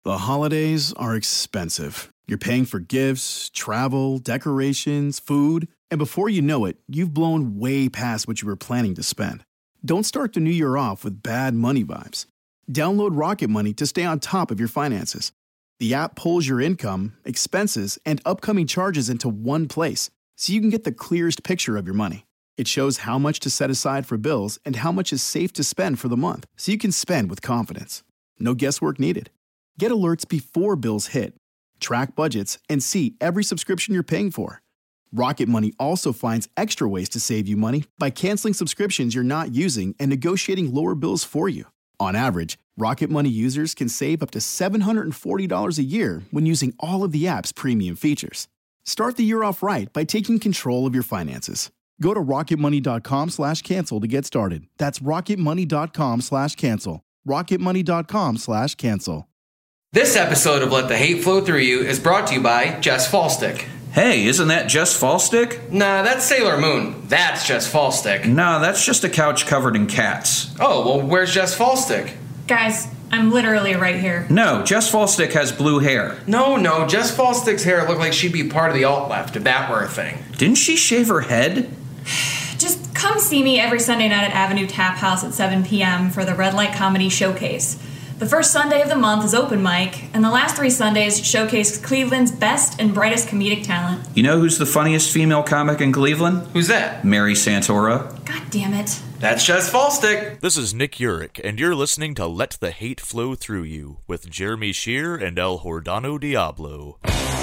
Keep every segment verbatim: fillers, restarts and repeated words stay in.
The holidays are expensive. You're paying for gifts, travel, decorations, food, and before you know it, you've blown way past what you were planning to spend. Don't start the new year off with bad money vibes. Download Rocket Money to stay on top of your finances. The app pulls your income, expenses, and upcoming charges into one place, so you can get the clearest picture of your money. It shows how much to set aside for bills and how much is safe to spend for the month, so you can spend with confidence. No guesswork needed. Get alerts before bills hit, track budgets, and see every subscription you're paying for. Rocket Money also finds extra ways to save you money by canceling subscriptions you're not using and negotiating lower bills for you. On average, Rocket Money users can save up to seven hundred forty dollars a year when using all of the app's premium features. Start the year off right by taking control of your finances. Go to rocketmoney.com slash cancel to get started. That's rocketmoney.com slash cancel. rocketmoney.com slash cancel. This episode of Let the Hate Flow Through You is brought to you by Jess Fallstick. Hey, isn't that Jess Fallstick? Nah, that's Sailor Moon. That's Jess Fallstick. Nah, that's just a couch covered in cats. Oh, well, where's Jess Fallstick? Guys, I'm literally right here. No, Jess Fallstick has blue hair. No, no, Jess Fallstick's hair looked like she'd be part of the alt-left, if that were a thing. Didn't she shave her head? Just come see me every Sunday night at Avenue Tap House at seven p.m. for the Red Light Comedy Showcase. The first Sunday of the month is open mic, and the last three Sundays showcase Cleveland's best and brightest comedic talent. You know who's the funniest female comic in Cleveland? Who's that? Mary Santora. God damn it. That's Jess Fallstick. This is Nick Urich, and you're listening to Let the Hate Flow Through You with Jeremy Shear and El Hordano Diablo.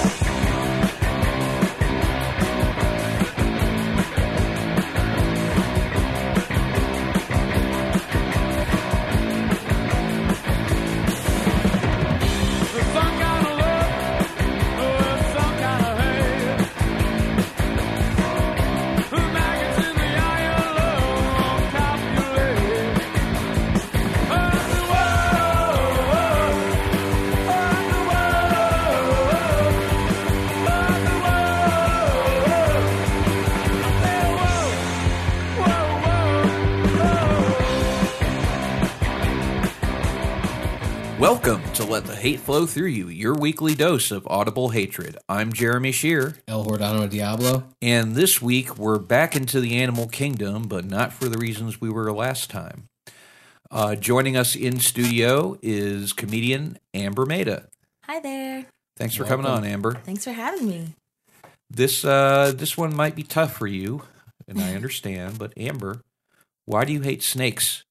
Welcome to Let the Hate Flow Through You, your weekly dose of audible hatred. I'm Jeremy Shear. El Hordano Diablo. And this week, we're back into the animal kingdom, but not for the reasons we were last time. Uh, joining us in studio is comedian Amber Maida. Hi there. Thanks for Welcome. coming on, Amber. Thanks for having me. This uh, this one might be tough for you, and I understand, but Amber, why do you hate snakes?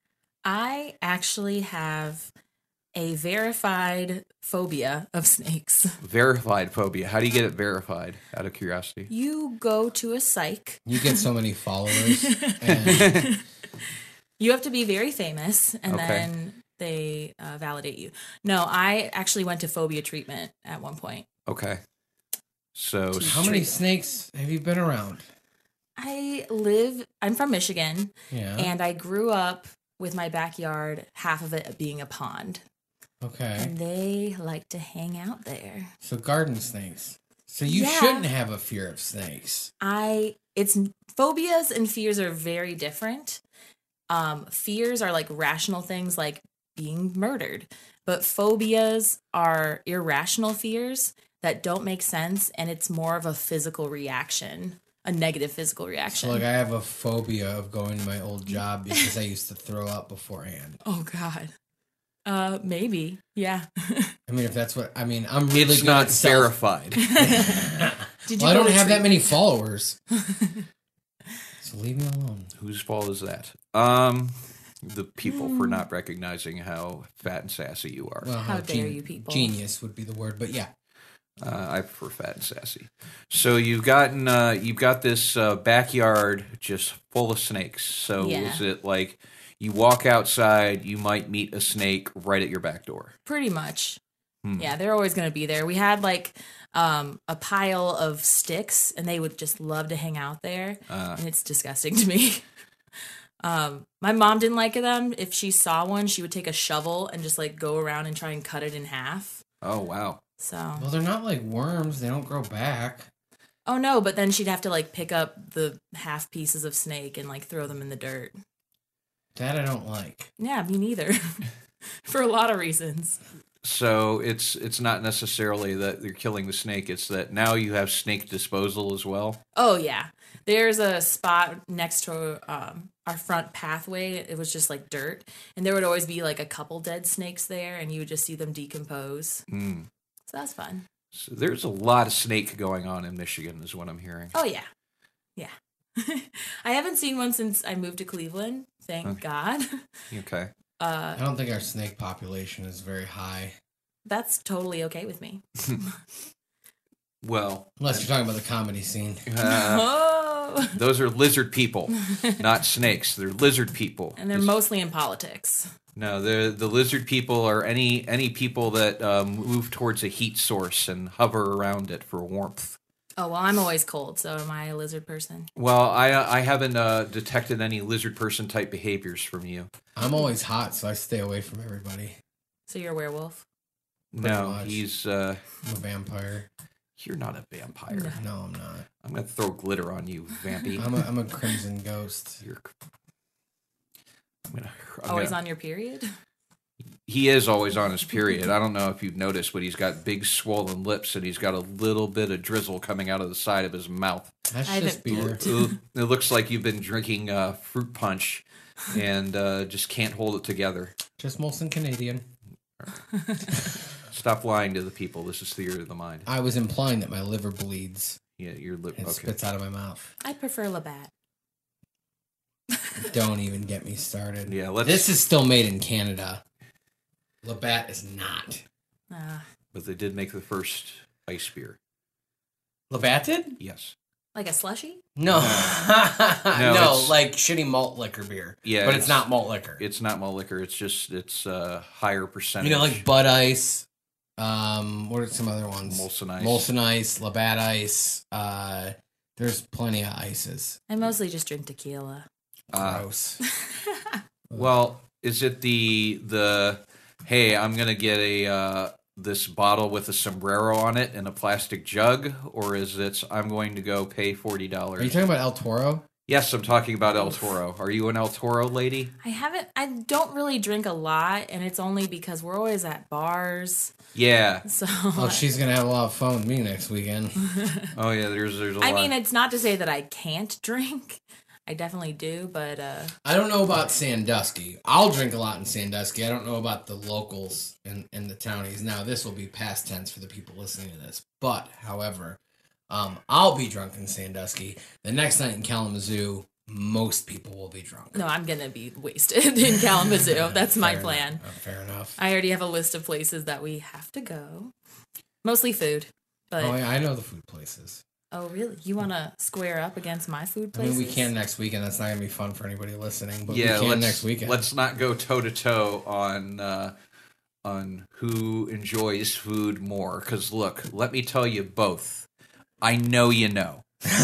I actually have a verified phobia of snakes. Verified phobia. How do you get it verified, out of curiosity? You go to a psych. You get so many followers. And You have to be very famous, and Okay. then they uh, validate you. No, I actually went to phobia treatment at one point. Okay. So, how many snakes have you been around? I live, I'm from Michigan, Yeah. and I grew up with my backyard, half of it being a pond. Okay. And they like to hang out there. So garden snakes. So you Yeah. shouldn't have a fear of snakes. I it's phobias and fears are very different. Um, fears are like rational things like being murdered, but phobias are irrational fears that don't make sense, and it's more of a physical reaction, a negative physical reaction. So like I have a phobia of going to my old job because I used to throw up beforehand. Oh God. Uh, maybe. Yeah. I mean, if that's what I mean, I'm really it's good not at self- verified. Did you Well, I go don't to have that treat- many followers. So leave me alone. Whose fault is that? Um, the people for not recognizing how fat and sassy you are. Well, How dare you people. Genius would be the word, but yeah. Uh, I prefer fat and sassy. So you've gotten, uh, you've got this uh, backyard just full of snakes. So Yeah. is it like you walk outside, you might meet a snake right at your back door? Pretty much. Hmm. Yeah, they're always going to be there. We had like um, a pile of sticks, and they would just love to hang out there, Uh, and it's disgusting to me. um, my mom didn't like them. If she saw one, she would take a shovel and just like go around and try and cut it in half. oh, wow. So, Well, they're not like worms. They don't grow back. oh no, but then she'd have to like pick up the half pieces of snake and like throw them in the dirt. That I don't like. Yeah, me neither. For a lot of reasons. So it's it's not necessarily that you're killing the snake. It's that now you have snake disposal as well. Oh yeah, there's a spot next to um, our front pathway. It was just like dirt, and there would always be like a couple dead snakes there, and you would just see them decompose. Mm. So that's fun. So there's a lot of snake going on in Michigan, is what I'm hearing. Oh yeah, yeah. I haven't seen one since I moved to Cleveland. Thank okay. God. Okay. Uh, I don't think our snake population is very high. That's totally okay with me. Well, unless you're talking about the comedy scene. Uh, oh. Those are lizard people, not snakes. They're lizard people, and they're it's, mostly in politics. No, the the lizard people are any any people that um, move towards a heat source and hover around it for warmth. Oh well, I'm always cold, so am I a lizard person? Well, I I haven't uh, detected any lizard person type behaviors from you. I'm always hot, so I stay away from everybody. So you're a werewolf? No, he's uh, I'm a vampire. You're not a vampire. No, I'm not. I'm gonna throw glitter on you, Vampy. I'm a I'm a crimson ghost. You're. I'm gonna. I'm always gonna, on your period? He is always on his period. I don't know if you've noticed, but he's got big swollen lips and he's got a little bit of drizzle coming out of the side of his mouth. That's just beer. It, it looks like you've been drinking uh, fruit punch and uh, just can't hold it together. Just Molson Canadian. Stop lying to the people. This is theater of the mind. I was implying that my liver bleeds. Yeah, your liver It okay. spits out of my mouth. I prefer Labatt. Don't even get me started. Yeah, let's... This is still made in Canada. Labatt is not. Uh, but they did make the first ice beer. Labatt did? Yes. Like a slushy? No. no, no like shitty malt liquor beer. Yeah. But it's, it's not malt liquor. It's not malt liquor. It's just, it's uh, higher percentage. You know, like Bud Ice. Um, what are some other ones? Molson Ice. Molson Ice, Labatt Ice. Uh, there's plenty of ices. I mostly just drink tequila. Gross. Uh, well, is it the, the, hey, I'm going to get a, uh, this bottle with a sombrero on it and a plastic jug, or is it I'm going to go pay forty dollars? Are you talking about El Toro? Yes, I'm talking about El Toro. Are you an El Toro lady? I haven't, I don't really drink a lot, and it's only because we're always at bars. Yeah. So. Well, she's going to have a lot of fun with me next weekend. Oh, yeah, there's, there's a I lot. mean, it's not to say that I can't drink. I definitely do, but... Uh, I don't know about Sandusky. I'll drink a lot in Sandusky. I don't know about the locals and, and the townies. Now, this will be past tense for the people listening to this. But, however, um, I'll be drunk in Sandusky. The next night in Kalamazoo, most people will be drunk. No, I'm going to be wasted in Kalamazoo. That's my fair plan. Enough. Fair enough. I already have a list of places that we have to go. Mostly food. But... Oh, yeah, I know the food places. Oh, really? You want to square up against my food places? I mean, we can next weekend. That's not going to be fun for anybody listening, but yeah, we can let's, next weekend. Let's not go toe-to-toe on uh, on who enjoys food more. Because, look, let me tell you both. I know you know.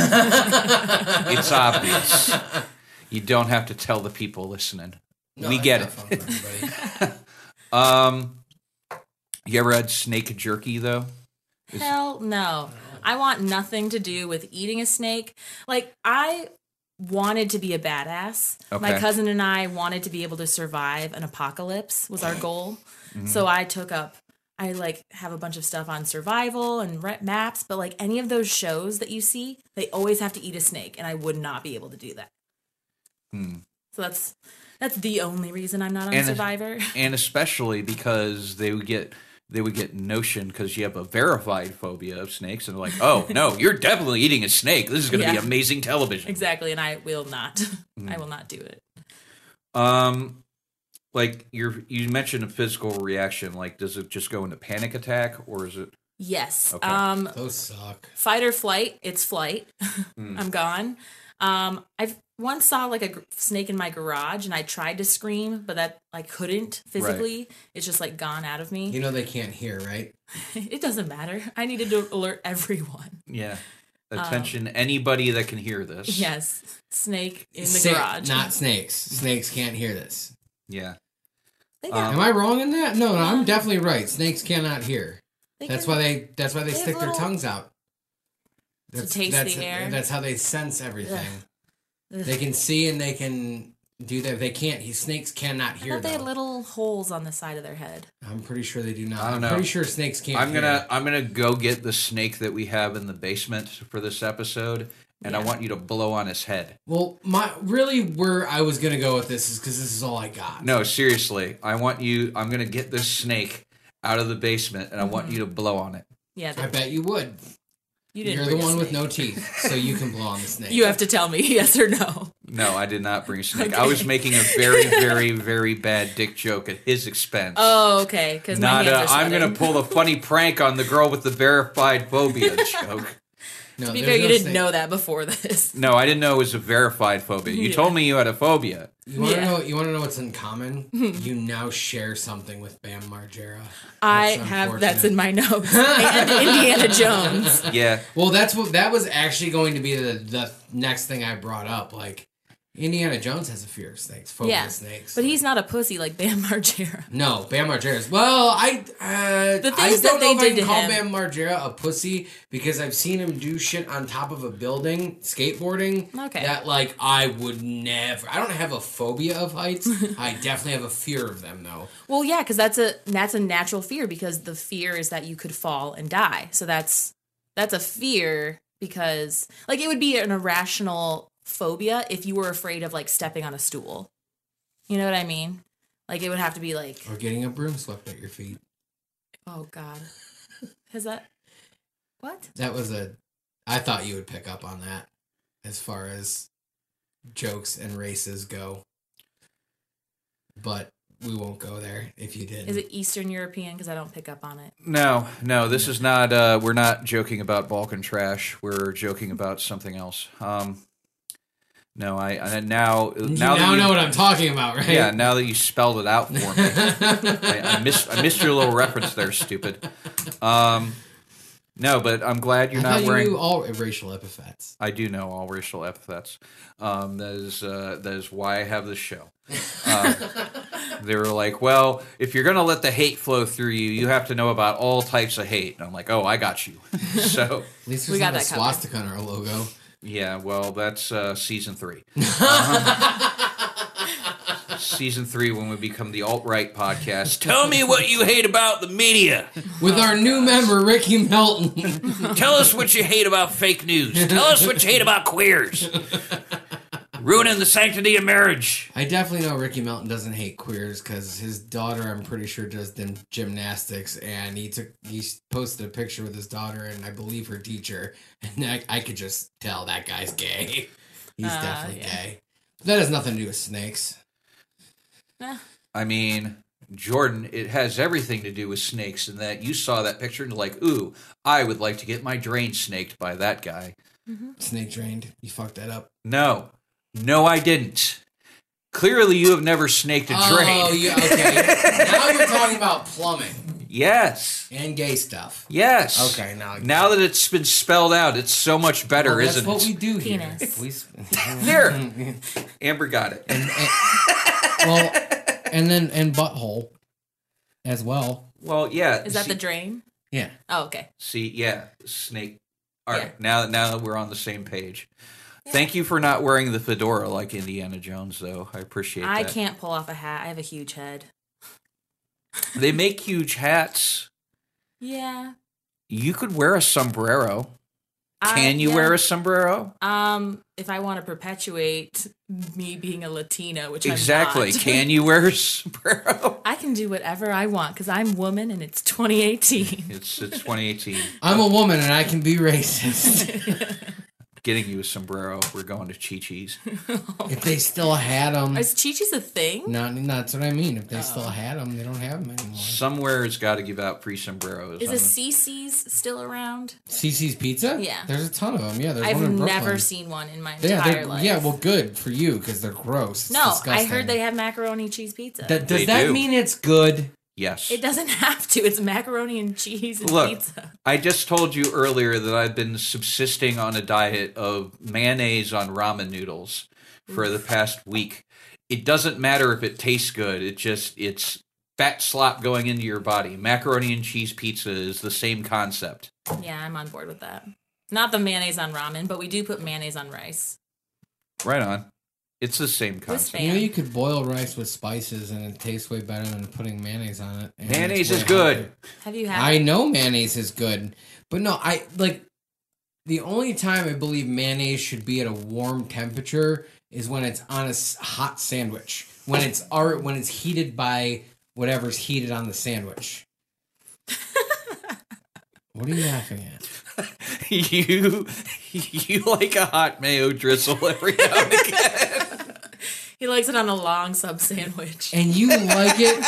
It's obvious. You don't have to tell the people listening. No, we get it. um, you ever had snake jerky, though? Is, Hell no. I want nothing to do with eating a snake. Like, I wanted to be a badass. Okay. My cousin and I wanted to be able to survive an apocalypse was our goal. Mm-hmm. So I took up, I like have a bunch of stuff on survival and re- maps, but like any of those shows that you see, they always have to eat a snake, and I would not be able to do that. Hmm. So that's that's the only reason I'm not on and, Survivor. And especially because they would get... They would get notion because you have a verified phobia of snakes, and they're like, "Oh no, you're definitely eating a snake. This is going to yeah. be amazing television." Exactly, and I will not. Mm. I will not do it. Um, like you you mentioned a physical reaction. Like, does it just go into panic attack, or is it? Yes. Okay. Um, Those suck. Fight or flight. It's flight. Mm. I'm gone. Um, I've once saw like a g- snake in my garage, and I tried to scream, but that I couldn't physically. Right. It's just like gone out of me. You know they can't hear, right? It doesn't matter. I needed to alert everyone. Yeah. Attention, um, anybody that can hear this. Yes. Snake in the Sa- garage. Not snakes. Snakes can't hear this. Yeah. They um, Am I wrong in that? No, no, I'm definitely right. Snakes cannot hear. That's can, why they. That's why they, they stick their tongues out. That's, to taste that's, the air. That's how they sense everything. Ugh. They can see and they can do that. They can't. He, snakes cannot I hear. thought they had though. little holes on the side of their head. I'm pretty sure they do not. I don't know. I'm pretty sure snakes can't. I'm hear. gonna I'm gonna go get the snake that we have in the basement for this episode, and I Yeah. want you to blow on his head. Well, my really where I was gonna go with this is because this is all I got. No, seriously, I want you. I'm gonna get this snake out of the basement, and I want you to blow on it. Yeah, I bet you would. you didn't. You're the bring a one with snake. no teeth, so you can blow on the snake. You have to tell me yes or no. No, I did not bring a snake. Okay. I was making a very, very, very bad dick joke at his expense. Oh, okay. Because my Not hands a, are I'm sweating. gonna pull a funny prank on the girl with the verified phobia joke. No, To be there's fair, you no didn't snake. know that before this. No, I didn't know it was a verified phobia. You Yeah. told me you had a phobia. You want to Yeah. know? You want to know what's in common? You now share something with Bam Margera. I That's have that's unfortunate. in my notes. And Indiana Jones. Yeah. Well, that's what that was actually going to be the the next thing I brought up. Like Indiana Jones has a fear of snakes, phobia Yeah, of snakes. but he's not a pussy like Bam Margera. No, Bam Margera's. Well, I uh, The I things don't that know they if I did can to call him. Bam Margera a pussy because I've seen him do shit on top of a building, skateboarding. Okay. That like I would never. I don't have a phobia of heights. I definitely have a fear of them though. Well, yeah, because that's a that's a natural fear because the fear is that you could fall and die. So that's that's a fear because like it would be an irrational phobia if you were afraid of like stepping on a stool. You know what I mean? Like it would have to be like, Or getting a broom swept at your feet. oh God, has that what? That was a. I thought you would pick up on that, as far as jokes and races go. But we won't go there if you didn't. Is it Eastern European? Because I don't pick up on it. No, no, this is not, uh, we're not joking about Balkan trash. We're joking about something else. Um, no, I, and now, You now now that you, know what I'm talking about, right? yeah, now that you spelled it out for me. I, I missed, I missed your little reference there, stupid. Um, no, but I'm glad you're I not thought wearing. you knew all racial epithets. I do know all racial epithets. Um, that is uh, that is why I have this show. Uh, they were like, well, if you're going to let the hate flow through you, you have to know about all types of hate. And I'm like, oh, I got you. So, At least there's We got not a that covered. swastika on our logo. yeah, well, that's uh, season three. Uh-huh. Season three, when we become the alt-right podcast. Tell me what you hate about the media. With our new member, Ricky Melton. Tell us what you hate about fake news. Tell us what you hate about queers. Ruining the sanctity of marriage. I definitely know Ricky Melton doesn't hate queers because his daughter, I'm pretty sure, does them gymnastics, and he took he posted a picture with his daughter and I believe her teacher, and I, I could just tell that guy's gay. He's Uh, definitely yeah. gay. That has nothing to do with snakes. Eh. I mean, Jordan, it has everything to do with snakes in that you saw that picture and you're like, ooh, I would like to get my drain snaked by that guy. Snake drained. You fucked that up. No. No, I didn't. Clearly, you have never snaked a drain. Oh, yeah, okay. Now you're talking about plumbing Yes. and gay stuff. Yes. Okay, now Now that it's been spelled out, it's so much better, Well, that's isn't what it? we do here. Penis. We, s- Here. Amber got it. well, and then and butthole as well. Well, yeah. Is that see, the drain? Yeah. Oh, okay. See, yeah, snake. All right, Yeah. now now that we're on the same page. Thank you for not wearing the fedora like Indiana Jones, though. I appreciate I that. can't pull off a hat. I have a huge head. They make huge hats. Yeah. You could wear a sombrero. I- Can you yeah. wear a sombrero? Um, if I want to perpetuate me being a Latino, which Exactly. I'm not, Can you wear a sombrero? I can do whatever I want because I'm woman and it's twenty eighteen. It's it's twenty eighteen. I'm a woman and I can be racist. Getting you a sombrero. We're going to Chi-Chi's. If they still had them, Is Chi-Chi's a thing? not, that's what I mean. If they still had them, they don't have them anymore. Somewhere has got to give out free sombreros. Is I'm- a C C's still around? Cece's Pizza? Yeah. There's a ton of them. Yeah, there's I've one in Brooklyn. never seen one in my Yeah, entire they're- life. yeah, well, good for you because they're gross. It's no, I disgusting. heard they have macaroni cheese pizza. That, does They that do. mean it's good? Yes. It doesn't have to. It's macaroni and cheese and Look, pizza. I just told you earlier that I've been subsisting on a diet of mayonnaise on ramen noodles for the past week. It doesn't matter if it tastes good. It just, it's fat slop going into your body. Macaroni and cheese pizza is the same concept. Yeah, I'm on board with that. Not the mayonnaise on ramen, but we do put mayonnaise on rice. Right on. It's the same concept. You know, you could boil rice with spices and it tastes way better than putting mayonnaise on it. And Mayonnaise it's is way good. healthier. Have you had I it? know mayonnaise is good, but no, I like the only time I believe mayonnaise should be at a warm temperature is when it's on a s- hot sandwich. When it's ar- when it's heated by whatever's heated on the sandwich. What are you laughing at? you you like a hot mayo drizzle every now and again. He likes it on a long sub sandwich. And you like it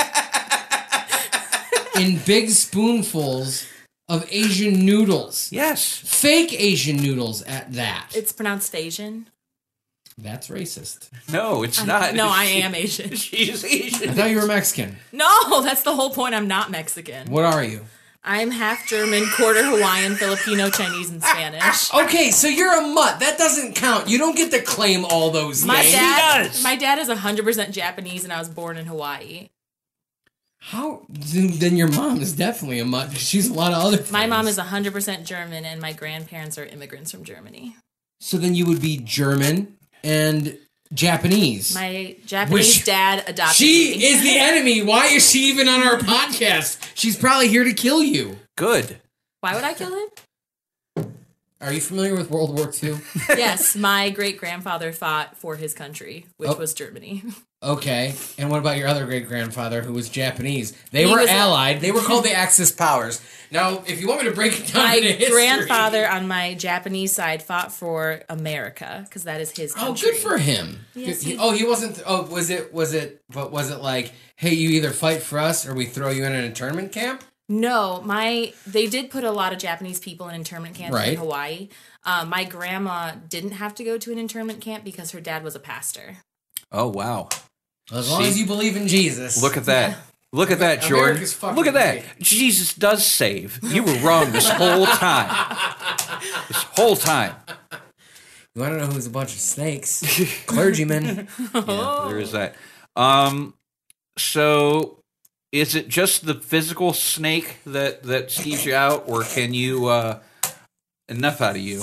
in big spoonfuls of Asian noodles. Yes. Fake Asian noodles at that. It's pronounced Asian. That's racist. No, it's not. No, I She- am Asian. She's I Asian. thought you were Mexican. No, that's the whole point. I'm not Mexican. What are you? I'm half German, quarter Hawaiian, Filipino, Chinese, and Spanish. Okay, so you're a mutt. That doesn't count. You don't get to claim all those My names. dad, does. my dad is one hundred percent Japanese, and I was born in Hawaii. How? Then, then your mom is definitely a mutt. She's a lot of other things. My mom is one hundred percent German, and my grandparents are immigrants from Germany. So then you would be German and Japanese. My Japanese Which- dad adopted She me. is the enemy. Why is she even on our podcast? She's probably here to kill you. Good. Why would I kill him? Are you familiar with World War Two? Yes, my great grandfather fought for his country, which Oh. was Germany. Okay. And what about your other great grandfather who was Japanese? They He were was a- allied. They were called the Axis powers. Now, if you want me to break it down My into history, grandfather on my Japanese side fought for America because that is his Oh, country. good for him. Yes, He- he- oh, he wasn't. Oh, was it? Was it? But was it like, hey, you either fight for us or we throw you in an internment camp? No, my they did put a lot of Japanese people in internment camps Right. in Hawaii. Um, my grandma didn't have to go to an internment camp because her dad was a pastor. Oh, wow. As long See? as you believe in Jesus. Look at that. Look at that, Jordan. America's fucking Look at that. great. Jesus does save. You were wrong this whole time. This whole time. You want to know who's a bunch of snakes? Clergymen. Yeah, there is that. Um, so is it just the physical snake that that skeeves you out, or can you uh, enough out of you?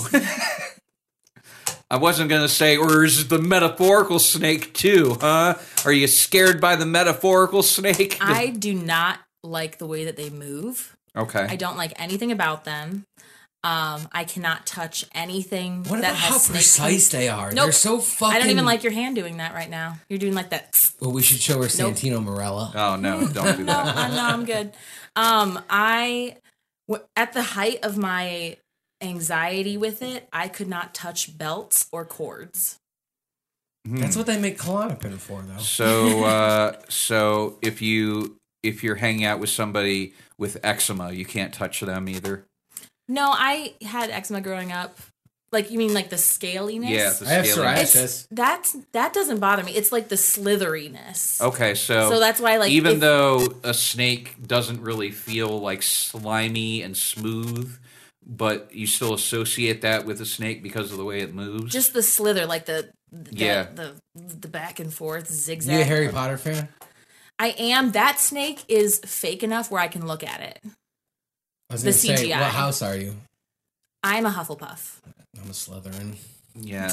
I wasn't gonna say, or is it the metaphorical snake too? Huh? Are you scared by the metaphorical snake? I do not like the way that they move. Okay. I don't like anything about them. Um, I cannot touch anything What that about has how snakes. precise they are? Nope. They're so fucking. I don't even like your hand doing that right now. You're doing like that. Well, we should show her Santino Morella. Oh no! Don't do No, that. I, no, I'm good. Um, I w- at the height of my anxiety with it, I could not touch belts or cords. That's what they make Klonopin for, though. So, uh, so if you if you're hanging out with somebody with eczema, you can't touch them either. No, I had eczema growing up. Like you mean like the scaliness? Yeah, the I have scaling. psoriasis. It's, that's that doesn't bother me. It's like the slitheriness. Okay, so So that's why, like, even if- though a snake doesn't really feel like slimy and smooth, but you still associate that with a snake because of the way it moves. Just the slither, like the, the Yeah. the the back and forth zigzag. You a Harry Potter fan? I am. That snake is fake enough where I can look at it. I was The gonna say, C G I. what house are you? I'm a Hufflepuff. I'm a Slytherin. yeah.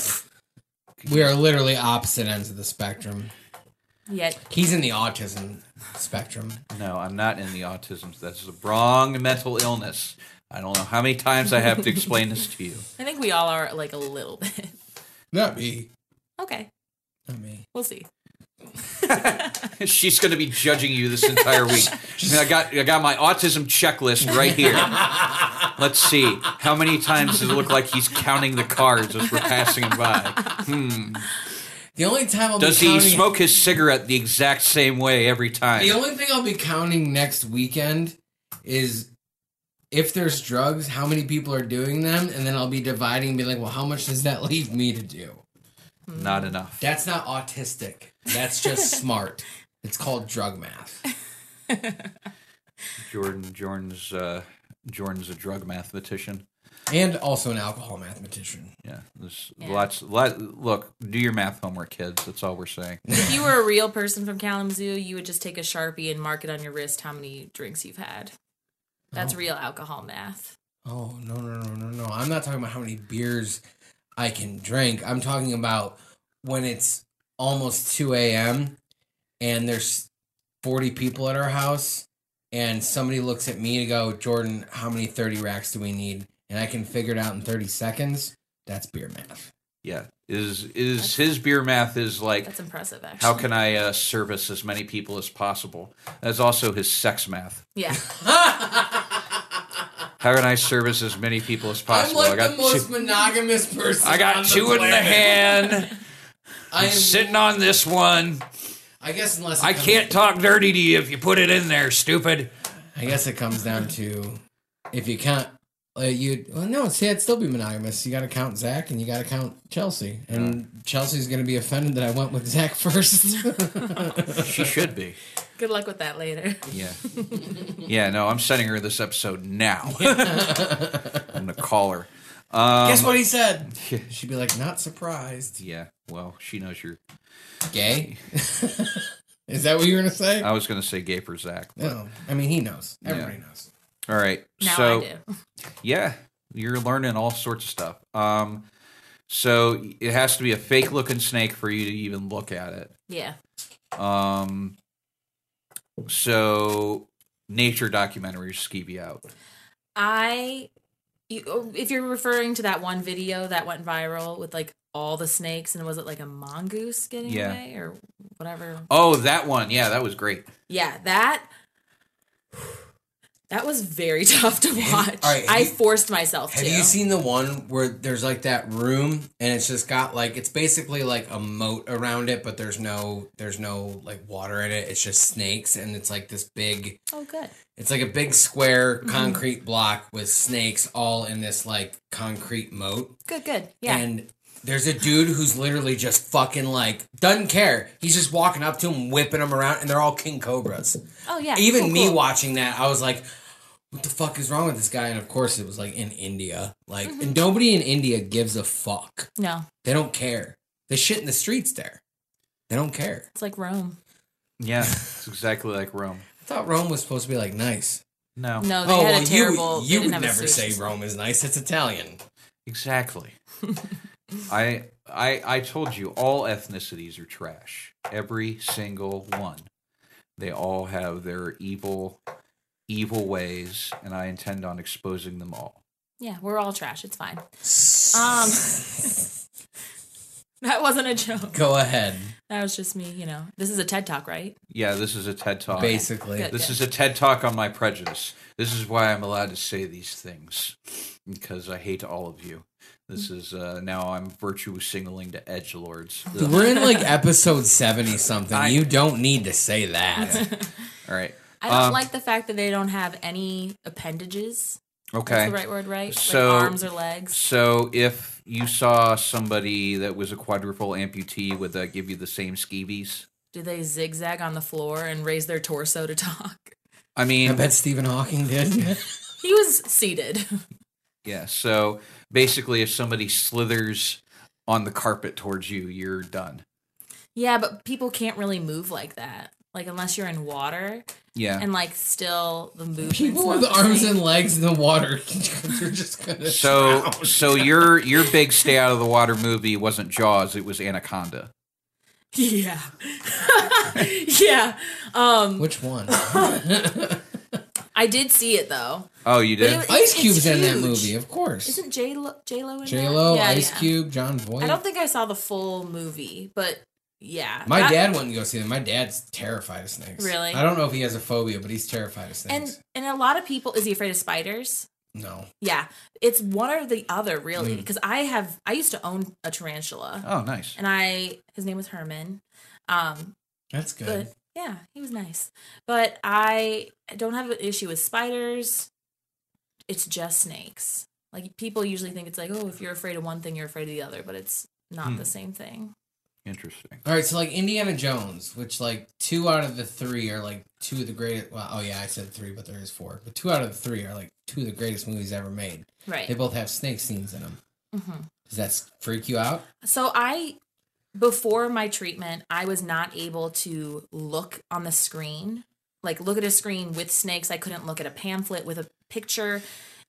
We are literally opposite ends of the spectrum. Yet He's in the autism spectrum. No, I'm not in the autism. That's a wrong mental illness. I don't know how many times I have to explain this to you. I think we all are like a little bit. Not me. Okay, Not me. we'll see. She's going to be judging you this entire week. I got I got my autism checklist right here. Let's see. How many times does it look like he's counting the cards as we're passing him by? Hmm. The only time I'll Does be he counting, smoke his cigarette the exact same way every time? The only thing I'll be counting next weekend is if there's drugs, how many people are doing them, and then I'll be dividing and be like, well, how much does that leave me to do? Not enough. That's not autistic. That's just smart. It's called drug math. Jordan Jordan's uh, Jordan's a drug mathematician. And also an alcohol mathematician. Yeah, there's Yeah. lots. Lot, look, do your math homework, kids. That's all we're saying. If you were a real person from Kalamazoo, you would just take a Sharpie and mark it on your wrist how many drinks you've had. That's real alcohol math. Oh, no, no, no, no, no. I'm not talking about how many beers I can drink. I'm talking about when it's almost two a.m. and there's forty people at our house, and somebody looks at me to go, Jordan, how many thirty racks do we need? And I can figure it out in thirty seconds. That's beer math. Yeah. Is is that's, his beer math is like... That's impressive, actually. How can I uh, service as many people as possible? That's also his sex math. Yeah. How can I service as many people as possible? I'm like I got the most two, monogamous person I got on two the in the hand. I'm I'm sitting on this one. I guess unless... I comes, can't talk dirty to you if you put it in there, stupid. I guess it comes down to if you count... Uh, you well no see I'd still be monogamous. You got to count Zach and you got to count Chelsea, and yeah. Chelsea's going to be offended that I went with Zach first. She should be. Good luck with that later. Yeah, yeah. No, I'm sending her this episode now. I'm going to call her. Um, Guess what he said? She'd be like, not surprised. Yeah. Well, she knows you're gay. Is that what you were going to say? I was going to say gay for Zach. But... No, I mean he knows. Everybody yeah. knows. All right. Now so, I do. Yeah, you're learning all sorts of stuff. Um, so it has to be a fake looking snake for you to even look at it. Yeah. Um. So nature documentaries skeeve you out. I, you, if you're referring to that one video that went viral with like all the snakes, and was it like a mongoose getting yeah. away or whatever? Oh, that one. Yeah, that was great. Yeah, that. That was very tough to watch. All right, I you, forced myself have to. Have you seen the one where there's like that room and it's just got like, it's basically like a moat around it, but there's no, there's no like water in it. It's just snakes, and it's like this big. Oh, good. It's like a big square concrete mm-hmm. block with snakes all in this like concrete moat. Good, good. Yeah. And there's a dude who's literally just fucking like, doesn't care. He's just walking up to him, whipping them around, and they're all king cobras. Oh, yeah. Even cool, me cool. watching that, I was like, what the fuck is wrong with this guy? And of course it was like in India. Like, mm-hmm. and nobody in India gives a fuck. No. They don't care. They shit in the streets there. They don't care. It's like Rome. Yeah, it's exactly like Rome. I thought Rome was supposed to be like nice. No. No, they oh, had well, a terrible... You, you would never say Rome is nice. It's Italian. Exactly. I I I told you all ethnicities are trash. Every single one. They all have their evil evil ways, and I intend on exposing them all. Yeah, we're all trash. It's fine. Um That wasn't a joke. Go ahead. That was just me, you know. This is a TED Talk, right? Yeah, this is a TED Talk. Basically. Good, this good. is a TED Talk on my prejudice. This is why I'm allowed to say these things. Because I hate all of you. This is, uh, now I'm virtue signaling to edgelords. We're in like episode seventy something. I, you don't need to say that. All right. I don't um, like the fact that they don't have any appendages. Okay. That's the right word, right? So, like arms or legs. So if you saw somebody that was a quadruple amputee, would that give you the same skeevies? Do they zigzag on the floor and raise their torso to talk? I mean... I bet Stephen Hawking did. He was seated. Yeah, so basically if somebody slithers on the carpet towards you, you're done. Yeah, but people can't really move like that. Like, unless you're in water. Yeah. And, like, still the movement. People with arms and legs in the water, they're just gonna So, drown. so your your big stay out of the water movie wasn't Jaws, it was Anaconda. Yeah. yeah. Um, Which one? I did see it, though. Oh, you did? It, Ice Cube's in that huge. movie, of course. Isn't J Lo J Lo in J Lo, yeah, Ice yeah. Cube, John Voight. I don't think I saw the full movie, but yeah. My that, dad wouldn't go see them. My dad's terrified of snakes. Really? I don't know if he has a phobia, but he's terrified of snakes. And and a lot of people, is he afraid of spiders? No. Yeah, it's one or the other, really. Mm. Because I have, I used to own a tarantula. Oh, nice. And I, his name was Herman. Um, That's good. but yeah, he was nice. But I don't have an issue with spiders. It's just snakes. Like, people usually think it's like, oh, if you're afraid of one thing, you're afraid of the other. But it's not Hmm. the same thing. Interesting. All right, so like Indiana Jones, which like two out of the three are like two of the greatest. Well, oh yeah, I said three, but there is four. But two out of the three are like two of the greatest movies ever made. Right. They both have snake scenes in them. Mm-hmm. Does that freak you out? So I, before my treatment, I was not able to look on the screen. Like, look at a screen with snakes. I couldn't look at a pamphlet with a picture.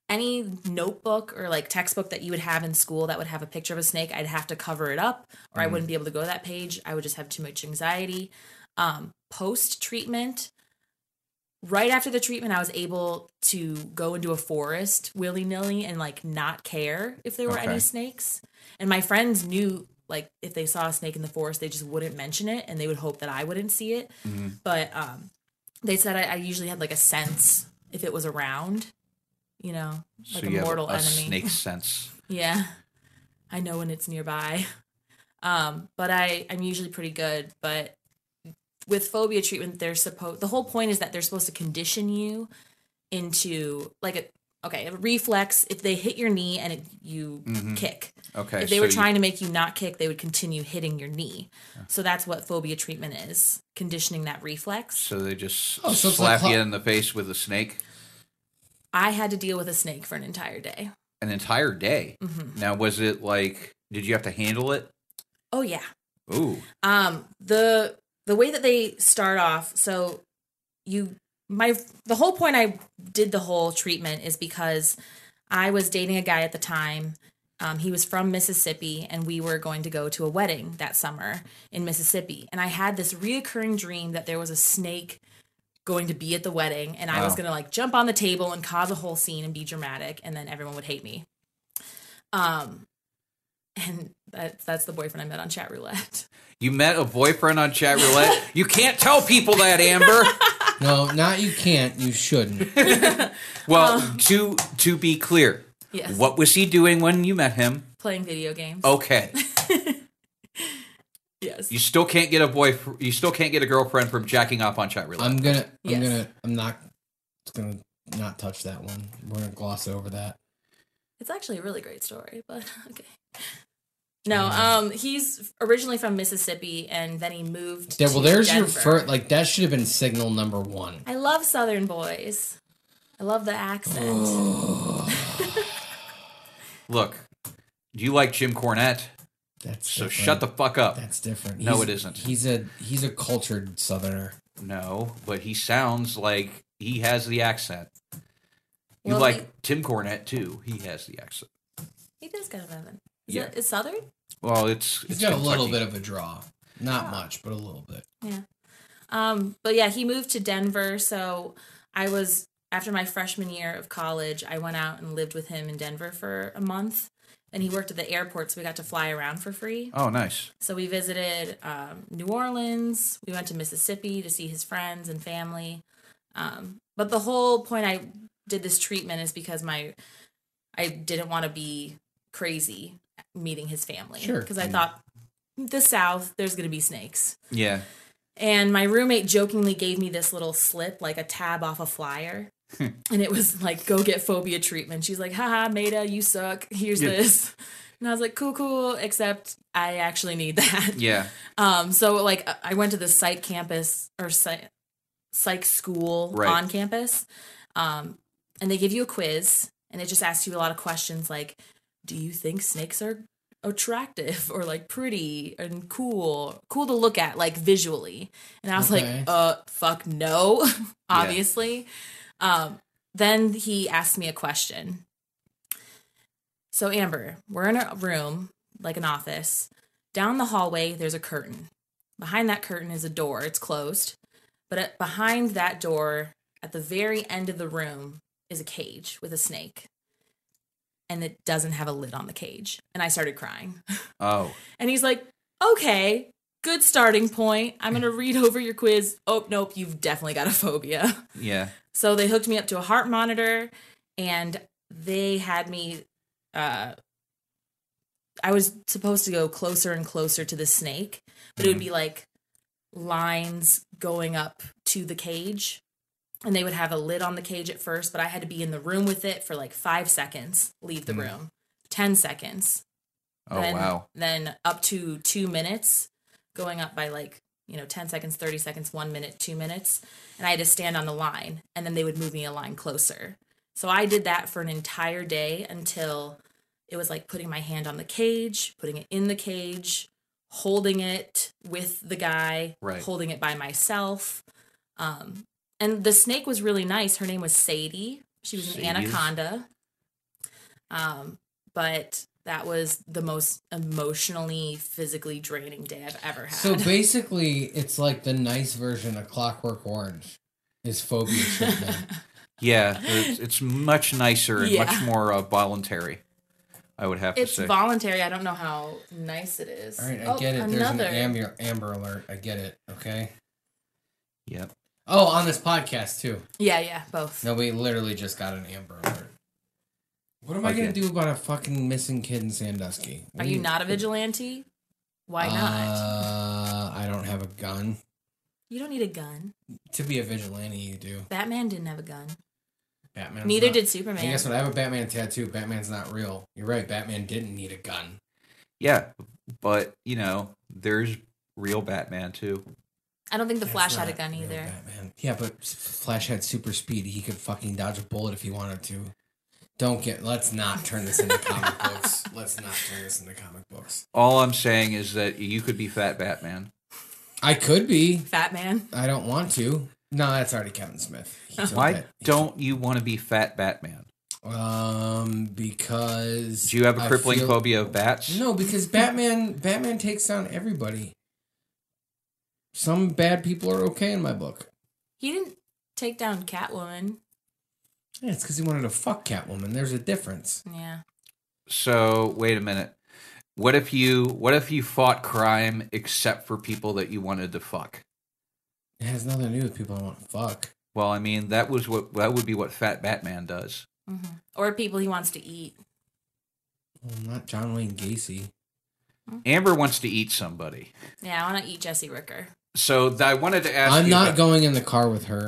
any notebook or like textbook that you would have in school that would have a picture of a snake, I'd have to cover it up or mm. I wouldn't be able to go to that page. I would just have too much anxiety. Um, post-treatment, right after the treatment, I was able to go into a forest willy-nilly and like not care if there were okay. any snakes. And my friends knew like if they saw a snake in the forest, they just wouldn't mention it and they would hope that I wouldn't see it. Mm-hmm. But um, they said I, I usually had like a sense if it was around. You know, like so a you mortal have a enemy. Snake sense. Yeah, I know when it's nearby. Um, but I, I'm usually pretty good. But with phobia treatment, they're supposed. The whole point is that they're supposed to condition you into like a okay a reflex. If they hit your knee and it, you mm-hmm. kick. Okay. If they so were trying you... to make you not kick, they would continue hitting your knee. Yeah. So that's what phobia treatment is: conditioning that reflex. So they just oh, so slap like... you in the face with a snake. I had to deal with a snake for an entire day. An entire day? Mm-hmm. Now, was it like, did you have to handle it? Oh, yeah. Ooh. Um, the the way that they start off, so you, my, the whole point I did the whole treatment is because I was dating a guy at the time. Um, he was from Mississippi, and we were going to go to a wedding that summer in Mississippi. And I had this reoccurring dream that there was a snake going to be at the wedding, and I wow. was going to like jump on the table and cause a whole scene and be dramatic, and then everyone would hate me. Um, and that, that's the boyfriend I met on Chat Roulette. You met a boyfriend on Chat Roulette? You can't tell people that, Amber. No, not you can't. You shouldn't. Well, um, to to be clear, yes. What was he doing when you met him? Playing video games. Okay. Yes. You still can't get a boy. You still can't get a girlfriend from jacking off on Chat Roulette. I'm gonna. I'm yes. gonna. I'm not gonna not touch that one. We're gonna gloss over that. It's actually a really great story, but okay. No, um, he's originally from Mississippi, and then he moved. Yeah, well, there's Denver. your first. Like that should have been signal number one. I love Southern boys. I love the accent. Look, do you like Jim Cornette? That's so different. Shut the fuck up. That's different. No, he's, it isn't. He's a he's a cultured Southerner. No, but he sounds like he has the accent. You well, like he, Tim Cornette too? He has the accent. He does kind of have it. Is yeah, it, it's Southern. Well, it's he's it's got Kentucky. a little bit of a draw, not much, but a little bit. Yeah, um, but yeah, he moved to Denver. So I was after my freshman year of college, I went out and lived with him in Denver for a month. And he worked at the airport, so we got to fly around for free. Oh, nice. So we visited um, New Orleans. We went to Mississippi to see his friends and family. Um, but the whole point I did this treatment is because my I didn't want to be crazy meeting his family. Sure. Because I thought, the South, there's going to be snakes. Yeah. And my roommate jokingly gave me this little slip, like a tab off a flyer. And it was like, go get phobia treatment. She's like, haha, Maida, you suck. Here's yeah. this. And I was like, cool, cool, except I actually need that. Yeah. Um. So, like, I went to the psych campus, or psych, psych school right. on campus. Um. And they give you a quiz, and it just asks you a lot of questions like, do you think snakes are attractive or, like, pretty and cool, cool to look at, like, visually? And I was okay. like, uh, fuck no, obviously. Yeah. Um, then he asked me a question. So, Amber, we're in a room, like an office. Down the hallway, there's a curtain. Behind that curtain is a door. It's closed. But at, behind that door, at the very end of the room, is a cage with a snake. And it doesn't have a lid on the cage. And I started crying. Oh. And he's like, okay, good starting point. I'm going to read over your quiz. Oh, nope, you've definitely got a phobia. Yeah. So they hooked me up to a heart monitor, and they had me, uh, I was supposed to go closer and closer to the snake, but mm-hmm. it would be like lines going up to the cage, and they would have a lid on the cage at first, but I had to be in the room with it for like five seconds, leave the mm. room, ten seconds. Oh, then, wow. Then up to two minutes, going up by like, you know, ten seconds, thirty seconds, one minute, two minutes. And I had to stand on the line, and then they would move me a line closer. So I did that for an entire day until it was like putting my hand on the cage, putting it in the cage, holding it with the guy, right. holding it by myself. Um, and the snake was really nice. Her name was Sadie. She was an Sadie. anaconda. Um, but that was the most emotionally, physically draining day I've ever had. So basically, it's like the nice version of Clockwork Orange is phobia treatment. Yeah, it's, it's much nicer and Yeah. much more uh, voluntary, I would have to It's say. voluntary. I don't know how nice it is. All right, I Oh, get it. Another. There's an amber, amber alert. I get it. Okay. Yep. Oh, on this podcast too. Yeah, yeah, both. No, we literally just got an amber alert. What am I Okay. gonna do about a fucking missing kid in Sandusky? Are you not a vigilante? Why not? Uh, I don't have a gun. You don't need a gun. To be a vigilante, you do. Batman didn't have a gun. Batman. Neither did Superman. And guess what? I have a Batman tattoo. Batman's not real. You're right. Batman didn't need a gun. Yeah, but, you know, there's real Batman, too. I don't think the That's Flash had a not gun real either. Batman. Yeah, but Flash had super speed. He could fucking dodge a bullet if he wanted to. Don't get. Let's not turn this into comic books. Let's not turn this into comic books. All I'm saying is that you could be Fat Batman. I could be. Fat Man. I don't want to. No, that's already Kevin Smith. He took Why that. don't you want to be Fat Batman? Um, because Do you have a I crippling feel- phobia of bats? No, because Batman Batman takes down everybody. Some bad people are okay in my book. He didn't take down Catwoman. Yeah, it's because he wanted to fuck Catwoman. There's a difference. Yeah. So, wait a minute. What if you what if you fought crime except for people that you wanted to fuck? It has nothing to do with people I want to fuck. Well, I mean, that was what that would be what Fat Batman does. Mm-hmm. Or people he wants to eat. Well, not John Wayne Gacy. Amber wants to eat somebody. Yeah, I want to eat Jesse Ricker. So th- I wanted to ask I'm you not about- going in the car with her.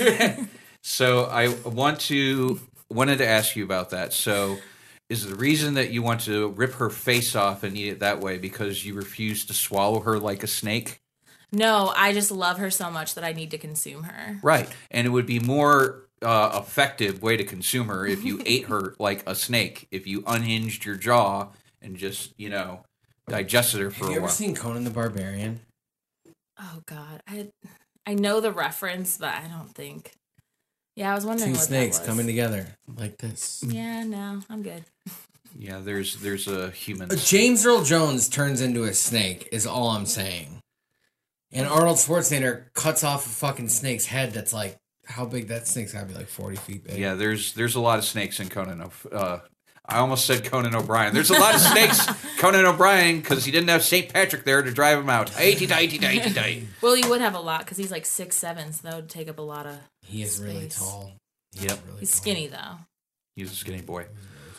So I want to wanted to ask you about that. So is the reason that you want to rip her face off and eat it that way because you refuse to swallow her like a snake? No, I just love her so much that I need to consume her. Right. And it would be more uh, effective way to consume her if you ate her like a snake, if you unhinged your jaw and just, you know, digested her for Have a you ever while. seen Conan the Barbarian? Oh God, I I know the reference, but I don't think. Yeah, I was wondering Two what snakes that was. coming together like this. Yeah, no, I'm good. Yeah, there's there's a human. Uh, James Earl Jones turns into a snake is all I'm saying. And Arnold Schwarzenegger cuts off a fucking snake's head that's like, how big that snake's gotta be, like forty feet big. Yeah, there's there's a lot of snakes in Conan. Of uh, I almost said Conan O'Brien. There's a lot of snakes, Conan O'Brien, because he didn't have Saint Patrick there to drive him out. Hey-tee-day-tee-day-tee-day. Well, he would have a lot because he's like six seven, so that would take up a lot of. He is really Space. tall. Yep. Really He's tall. skinny though. He's a skinny boy.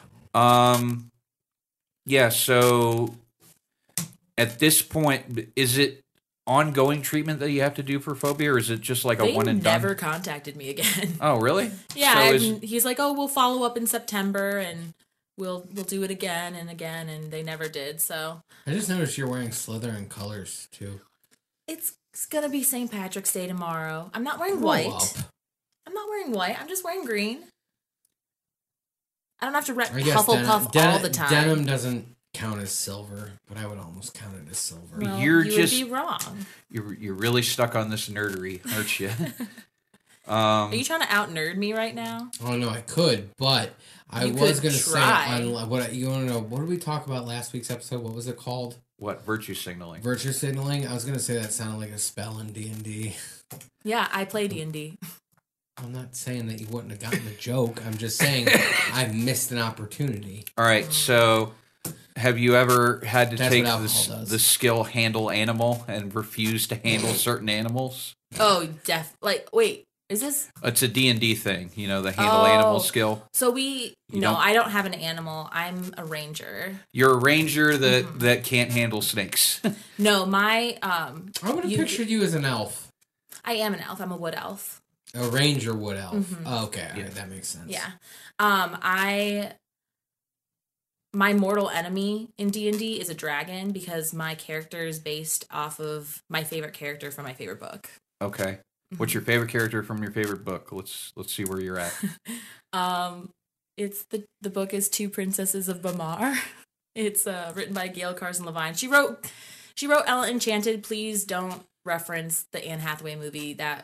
Um, yeah. So at this point, is it ongoing treatment that you have to do for phobia, or is it just like a They one and never done? contacted me again. Oh, really? Yeah, So and is, he's like, "Oh, we'll follow up in September, and we'll we'll do it again and again," and they never did. So I just noticed you're wearing Slytherin colors too. it's, it's gonna be Saint Patrick's Day tomorrow. I'm not wearing Grow white. up. I'm not wearing white. I'm just wearing green. I don't have to rep I guess Hufflepuff denim, all the time. Denim doesn't count as silver, but I would almost count it as silver. Well, You're you just- would be wrong. you're you're really stuck on this nerdery, aren't you? Are um, you trying to out nerd me right now? Oh no, I could, but I You was could going to say try. on what you want to know. What did we talk about last week's episode? What was it called? what virtue signaling? Virtue signaling. I was going to say that sounded like a spell in D and D. Yeah, I play D and D. I'm not saying that you wouldn't have gotten the joke. I'm just saying I missed an opportunity. All right. So, have you ever had to That's take what alcohol this, does. the skill handle animal and refuse to handle certain animals? Oh, def. Like, wait, is this? It's a D and D thing, you know, the handle Oh. animal skill. So we? You no, don't- I don't have an animal. I'm a ranger. You're a ranger that, Mm-hmm. that can't handle snakes. No, my um. I would have You- pictured you as an elf. I am an elf. I'm a wood elf. A ranger wood elf. Mhm. Oh, okay, all Yeah. right, that makes sense. Yeah. Um. I. My mortal enemy in D and D is a dragon because my character is based off of my favorite character from my favorite book. Okay. What's your favorite character from your favorite book? Let's let's see where you're at. Um, it's the the book is Two Princesses of Bamar. It's uh, written by Gail Carson Levine. She wrote she wrote Ella Enchanted. Please don't reference the Anne Hathaway movie. That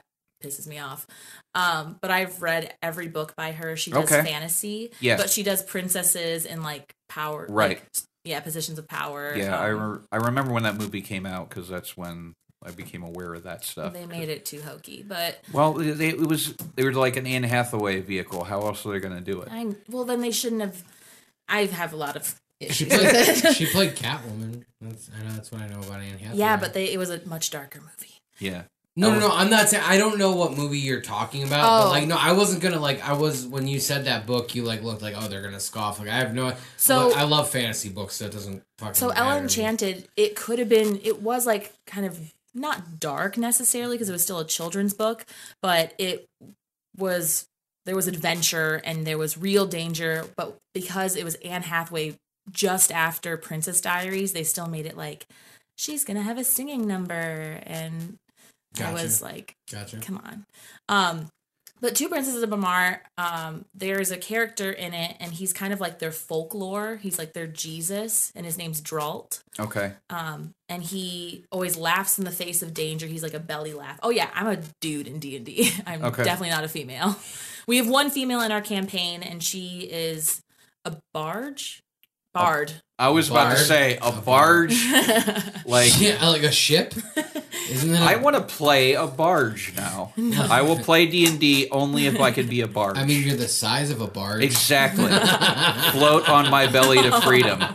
pisses me off. Um, but I've read every book by her. She does Okay. fantasy, Yes. but she does princesses and like power, Right. like, yeah, positions of power. Yeah, I Um, re- I remember when that movie came out because that's when I became aware of that stuff. They made it too hokey, but Well, they, it was they were like an Anne Hathaway vehicle. How else are they going to do it? I well then they shouldn't have. I have a lot of She issues played, with it. she played Catwoman. That's, I know that's what I know about Anne Hathaway. Yeah, but they it was a much darker movie. Yeah. No, no, no. I'm not saying I don't know what movie you're talking about. Oh. But like, no, I wasn't gonna like. I was when you said that book, you like looked like, oh, they're gonna scoff. Like, I have no. So- I love fantasy books, so it doesn't fucking. So matter Ella to me. Enchanted, it could have been. It was like kind of not dark necessarily because it was still a children's book, but it was there was adventure and there was real danger. But because it was Anne Hathaway just after Princess Diaries, they still made it like she's gonna have a singing number, and I Gotcha. was like, Gotcha. come on. Um, but Two Princesses of Bamar, um, there's a character in it, and he's kind of like their folklore. He's like their Jesus, and his name's Dralt. Okay. Um, and he always laughs in the face of danger. He's like a belly laugh. Oh yeah, I'm a dude in D and D. I'm Okay. definitely not a female. We have one female in our campaign, and she is a barge. Bard. I was about to Bard. say a barge. Like Yeah, like a ship. Isn't that? I a- want to play a barge now. I will play D and D only if I can be a barge. I mean, you're the size of a barge. exactly. Float on my belly to freedom.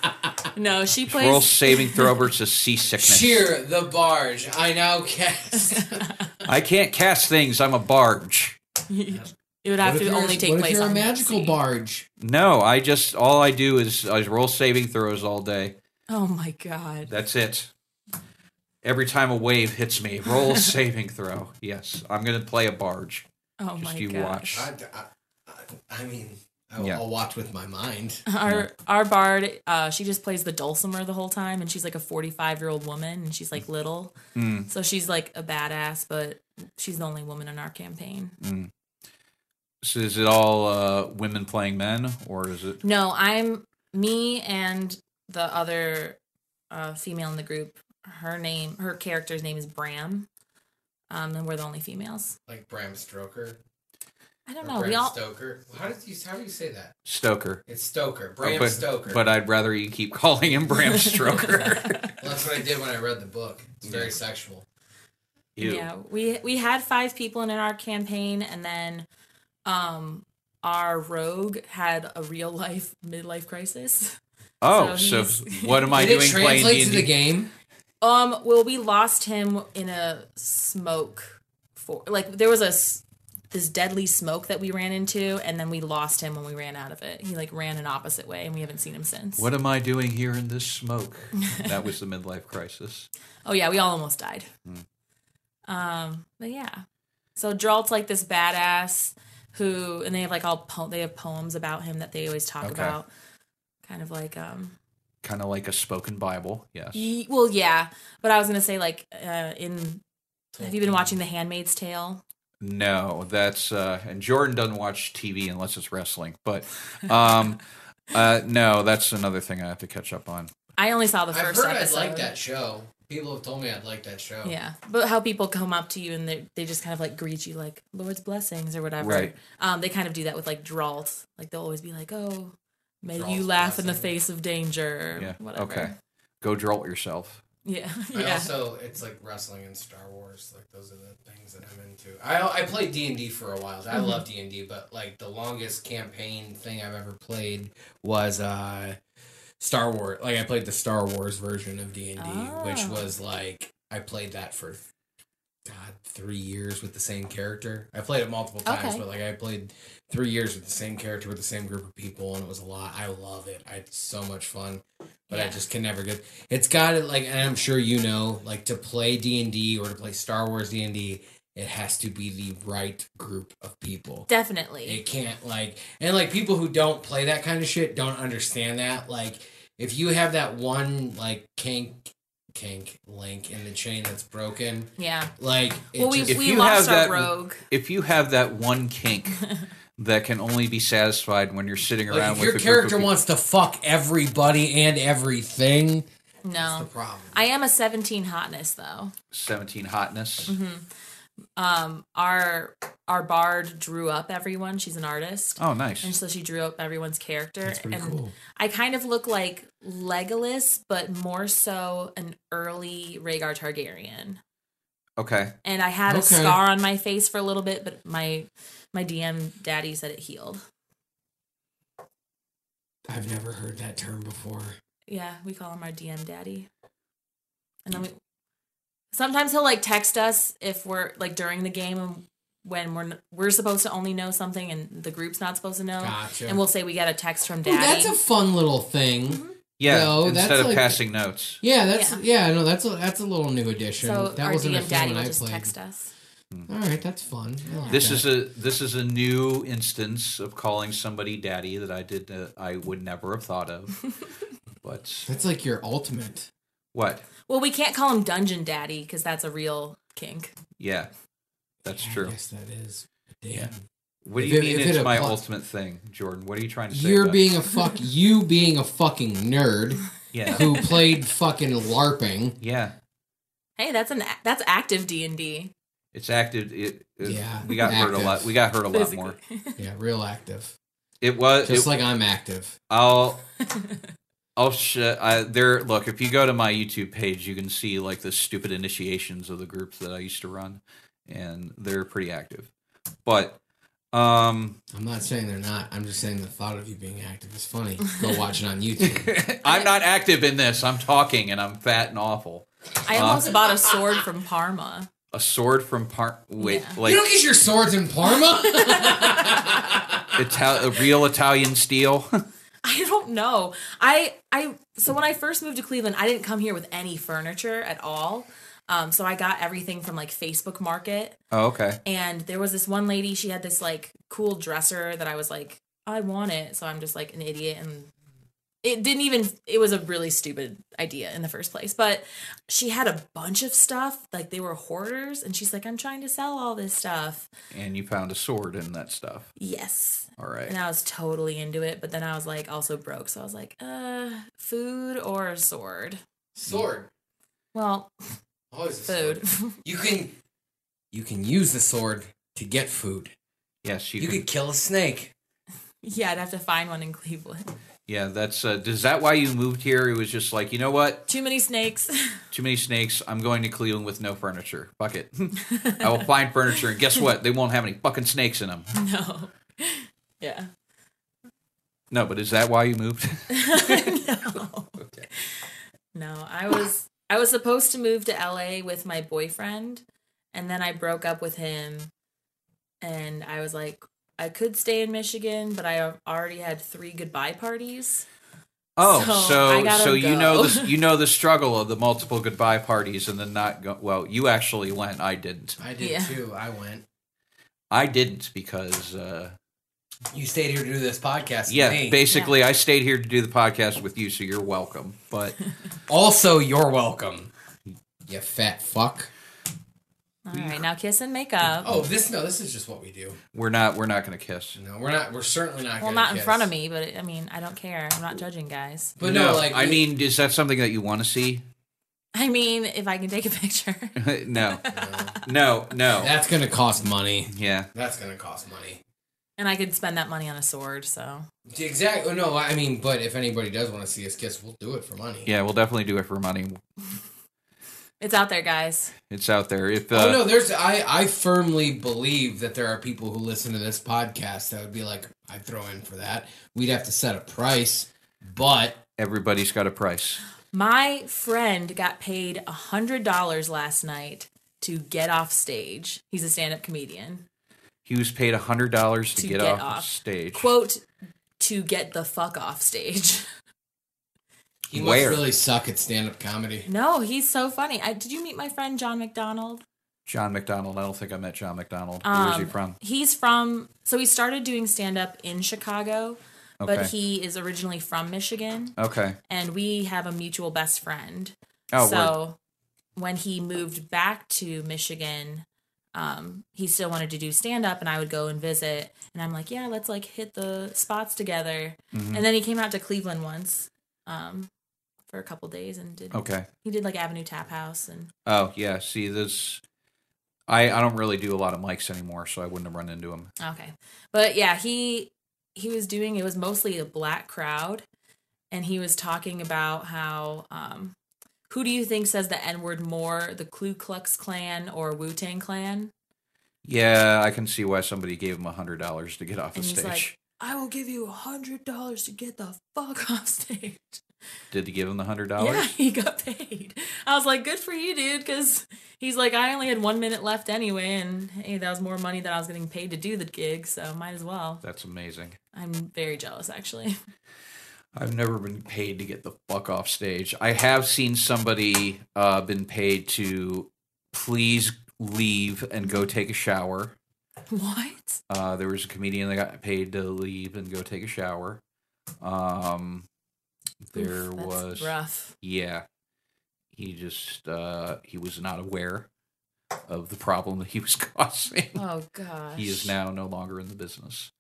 No, she plays. Roll saving throw versus seasickness. Cheer the barge. I now cast. I can't cast things. I'm a barge. It would have What if to you're- only take what place if you're on a the magical sea. barge? No, I just all I do is I roll saving throws all day. Oh my god. That's it. Every time a wave hits me, roll saving throw. Yes, I'm gonna play a barge. Oh Just my you god. watch. I, I, I mean, I'll, Yeah. I'll watch with my mind. Our our bard, uh, she just plays the dulcimer the whole time, and she's like a forty-five year old woman, and she's like little, Mm. so she's like a badass, but she's the only woman in our campaign. Mm. So is it all uh, women playing men, or is it? No, I'm me and the other uh, female in the group. Her name, her character's name is Bram, um, and we're the only females. Like Bram Stoker. I don't Or know. Bram We all Stoker. How did you? How do you say that? Stoker. It's Stoker. Bram but, Stoker. But I'd rather you keep calling him Bram Stoker. Well, that's what I did when I read the book. It's very Yeah. sexual. Ew. Yeah, we we had five people in our campaign, and then um, our rogue had a real life midlife crisis. Oh, So so, he's- what am I Did it doing playing translate D to and the D? game? Um, well, we lost him in a smoke for like there was a s- this deadly smoke that we ran into, and then we lost him when we ran out of it. He like ran an opposite way, and we haven't seen him since. What am I doing here in this smoke? That was the midlife crisis. Oh yeah, we all almost died. Hmm. Um, but yeah, so Dralt's like this badass who, and they have like all po- they have poems about him that they always talk Okay. about, kind of like um. Kind of like a spoken Bible, yes. Ye- well, yeah, but I was gonna say like uh, in. Have you been watching The Handmaid's Tale? No, that's uh and Jordan doesn't watch T V unless it's wrestling. But um uh no, that's another thing I have to catch up on. I only saw the I've first heard episode. I'd like that show. People have told me I'd like that show. Yeah, but how people come up to you and they they just kind of like greet you like Lord's blessings or whatever. Right. Um, they kind of do that with like Dralt. Like they'll always be like, "Oh, may Dralt's you laugh in the blessing. face of danger." Or Yeah. Whatever. Okay. Go Jolt yourself. Yeah. I yeah. also, it's like wrestling and Star Wars. Like those are the things that I'm into. I I played D and D for a while. I Mhm. love D and D, but like the longest campaign thing I've ever played was uh Star Wars. Like I played the Star Wars version of D and D, which Oh. was like I played that for God three years with the same character. I played it multiple times, Okay. but like I played three years with the same character with the same group of people, and it was a lot. I love it. I had so much fun. But I Yeah. just can never get. It's got it like, and I'm sure you know, like to play D and D or to play Star Wars D and D, it has to be the right group of people. Definitely. It can't like, and like people who don't play that kind of shit don't understand that. Like, if you have that one like kink, kink link in the chain that's broken, yeah. like, it Well, we just, If we you lost have our that- rogue. If you have that one kink that can only be satisfied when you're sitting like around if with your a group character of people- wants to fuck everybody and everything, that's the No, problem. I am a seventeen hotness though. seventeen hotness. Mm-hmm. Um, our our bard drew up everyone. She's an artist. Oh, nice. And so she drew up everyone's character. That's pretty and cool. I kind of look like Legolas, but more so an early Rhaegar Targaryen. Okay. And I had a Okay. scar on my face for a little bit, but my my D M daddy said it healed. I've never heard that term before. Yeah, we call him our D M daddy. And then we sometimes he'll like text us if we're like during the game when we're we're supposed to only know something and the group's not supposed to know. Gotcha. And we'll say we got a text from Ooh, daddy. that's a fun little thing. Yeah, No, instead that's of like- passing notes. Yeah, that's Yeah. yeah. No, that's a that's a little new addition. so that our wasn't D a M thing daddy when will I just played. text us. All right, that's fun. I like This that. is a this is a new instance of calling somebody daddy that I did uh, I would never have thought of. But That's like your ultimate. what? Well, we can't call him Dungeon Daddy because that's a real kink. Yeah, that's Yeah, true. Yes, that is. Damn. Yeah. What do If you it- mean if it it's my applies- ultimate thing, Jordan? What are you trying to say? You're about- being a fuck. You being a fucking nerd yeah, who played fucking LARPing. yeah. Hey, that's an that's active D and D. It's active. It, it- Yeah, we got hurt a active. lot. We got hurt a lot more. Yeah, real active. It was. Just it- like I'm active. I'll. I'll sh- I, there. Look, if you go to my YouTube page, you can see like the stupid initiations of the groups that I used to run, and they're pretty active. But um, I'm not saying they're not. I'm just saying the thought of you being active is funny. Go watch it on YouTube. I'm not active in this. I'm talking, and I'm fat and awful. I almost bought a sword from Parma. A sword from Par. Wait, Yeah. like You don't get your swords in Parma. Ital- a real Italian steel. I don't know. I I so when I first moved to Cleveland, I didn't come here with any furniture at all. Um, so I got everything from like Facebook Market. Oh, okay. And there was this one lady, she had this like cool dresser that I was like, I want it. So I'm just like an idiot and it didn't even, it was a really stupid idea in the first place. But she had a bunch of stuff, like they were hoarders. And she's like, I'm trying to sell all this stuff. And you found a sword in that stuff. Yes. All right. And I was totally into it. But then I was like also broke. So I was like, uh, food or a sword? Sword. Well, Always a food. sword. You can you can use the sword to get food. Yes, you, You can. could kill a snake. Yeah, I'd have to find one in Cleveland. Yeah, that's. Uh, is that why you moved here? It was just like, you know what? Too many snakes. Too many snakes. I'm going to Cleveland with no furniture. Fuck it. I will find furniture, and guess what? They won't have any fucking snakes in them. No. Yeah. No, but is that why you moved? No. Okay. No, I was I was supposed to move to L A with my boyfriend, and then I broke up with him, and I was like, I could stay in Michigan, but I already had three goodbye parties. Oh, So, so I gotta so you know go. the you know the struggle of the multiple goodbye parties and then not go. Well, you actually went. I didn't. I did Yeah. too. I went. I didn't because uh, You stayed here to do this podcast. with yeah, me. basically I stayed here to do the podcast with you, so you're welcome. But Also, you're welcome. You fat fuck. All right, now kiss and make up. Oh, this no, this is just what we do. we're not we're not going to kiss. No, we're not. We're certainly not. well, gonna not in kiss. front of me, but I mean, I don't care. I'm not judging, guys. But no, like I we- mean, is that something that you want to see? I mean, if I can take a picture. no, no, no. that's gonna cost money. Yeah, That's gonna cost money. And I could spend that money on a sword, so. Exactly. No, I mean, but if anybody does want to see us kiss, we'll do it for money. yeah. We'll definitely do it for money. It's out there, guys. It's out there. If uh, Oh no, there's. I I firmly believe that there are people who listen to this podcast that would be like, I'd throw in for that. We'd have to set a price, but everybody's got a price. My friend got paid one hundred dollars last night to get off stage. He's a stand-up comedian. He was paid a hundred dollars to, To get, get off, off. stage. Quote, to get the fuck off stage. he Where? must really suck at stand-up comedy. No, he's so funny. I, did you meet my friend John McDonald? John McDonald. I don't think I met John McDonald. Where's he Um, from? He's from, so he started doing stand-up in Chicago, Okay. but he is originally from Michigan, Okay. and we have a mutual best friend. Oh, so when he moved back to Michigan, um, he still wanted to do stand up, and I would go and visit. And I'm like, yeah, let's like hit the spots together. Mhm. And then he came out to Cleveland once um, for a couple days and did. Okay. He did like Avenue Tap House and Oh yeah. See this. I, I don't really do a lot of mics anymore, so I wouldn't have run into him. Okay. But yeah, he he was doing, it was mostly a black crowd, and he was talking about how, um, who do you think says the N-word more, the Ku Klux Klan or Wu-Tang Clan? Yeah, I can see why somebody gave him one hundred dollars to get off the And he's stage. like, I will give you one hundred dollars to get the fuck off stage. Did he give him the one hundred dollars? Yeah, he got paid. I was like, good for you, dude, because he's like, I only had one minute left anyway, and hey, that was more money than I was getting paid to do the gig, so might as well. That's amazing. I'm very jealous, actually. I've never been paid to get the fuck off stage. I have seen somebody uh, been paid to please leave and go take a shower. What? Uh, there was a comedian that got paid to leave and go take a shower. Um, there Oof, that's was rough. Yeah, he just uh, he was not aware of the problem that he was causing. Oh gosh. He is now no longer in the business.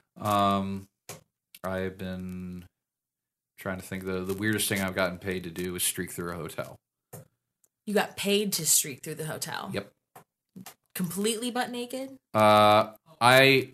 Um, I've been trying to think. the The weirdest thing I've gotten paid to do is streak through a hotel. You got paid to streak through the hotel. Yep. Completely butt naked? Uh, I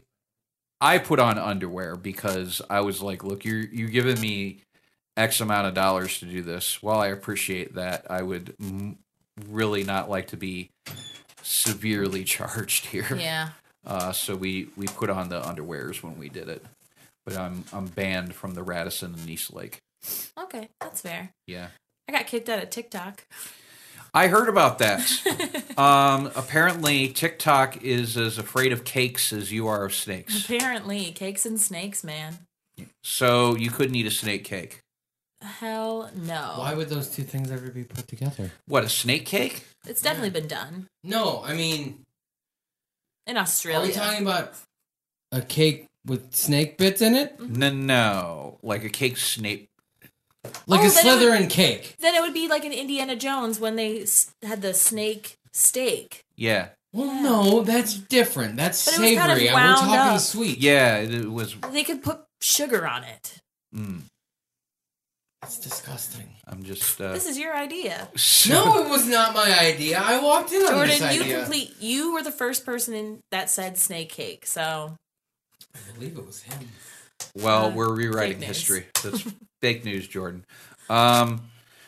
I put on underwear because I was like, look, you're you're giving me X amount of dollars to do this. While I appreciate that, I would m- really not like to be severely charged here. Yeah. Uh, so we, we put on the underwears when we did it. But I'm I'm banned from the Radisson and East Lake. Okay, that's fair. Yeah. I got kicked out of TikTok. I heard about that. um, apparently, TikTok is as afraid of cakes as you are of snakes. Apparently, cakes and snakes, man. So you couldn't eat a snake cake. Hell no. Why would those two things ever be put together? What, a snake cake? It's definitely been done No, I mean, in are Australia. we talking about a cake with snake bits in it? No, no. Like a cake snake. Like Oh, a then it would- Slytherin cake? Then it would be like in Indiana Jones when they s- had the snake steak. Yeah. Well, no, that's different. That's But it was savory. kind of We're wound talking up. sweet. Yeah, it was. They could put sugar on it. Mm, That's disgusting. I'm just. Uh, This is your idea. No, it was not my idea. I walked in on Jordan, this you idea. complete. You were the first person in, that said snake cake. So I believe it was him. well, uh, we're rewriting fake news. history. That's fake news, Jordan. Um,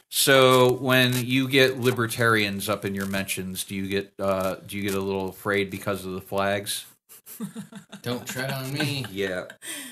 so when you get libertarians up in your mentions, do you get uh, do you get a little afraid because of the flags? Don't tread on me. Yeah.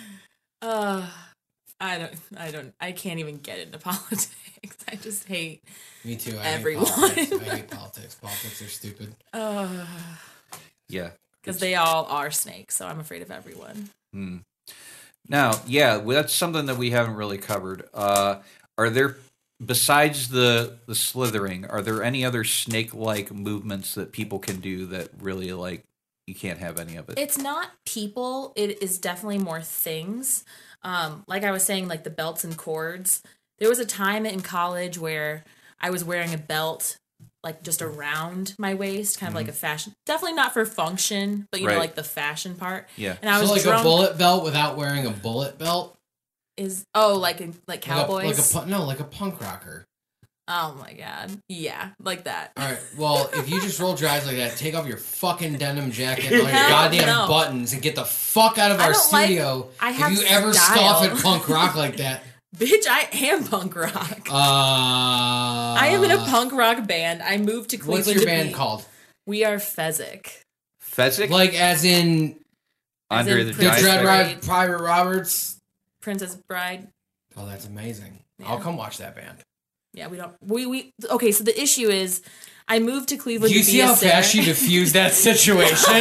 Uh, I don't, I don't, I can't even get into politics. I just hate. Me too. I Everyone. hate politics. I hate politics. Politics are stupid. Uh, Yeah. because they all are snakes, so I'm afraid of everyone. Hmm. Now, yeah, well, that's something that we haven't really covered. Uh, are there, besides the the slithering, are there any other snake-like movements that people can do that really, like, you can't have any of it? It's not people. It is definitely more things. Um, like I was saying, like the belts and cords. There was a time in college where I was wearing a belt like just around my waist, kind of like a fashion. Definitely not for function, but you Right. know, like the fashion part. Yeah. And I was so like drunk. a bullet belt without wearing a bullet belt? Is oh like like Like a, cowboys? like a pu- no, like a punk rocker. Oh my god, yeah, like that. All right. Well, if you just rolled your eyes like that, take off your fucking denim jacket and all your Hell goddamn no. buttons and get the fuck out of I our don't like- studio. I have if you ever style. scoff at punk rock like that, Bitch, I am punk rock. uh, I am in a punk rock band. I moved to Cleveland. What's your to band be- called? We are Fezzik. Fezzik? Like as in As Andre in the the Prince Giant? Dread Bride. Ride Private Roberts? Princess Bride. Oh, that's amazing. Yeah. I'll come watch that band. Yeah, we don't. We we okay. So the issue is, I moved to Cleveland. Do you to see be a how singer. fast she diffused that situation?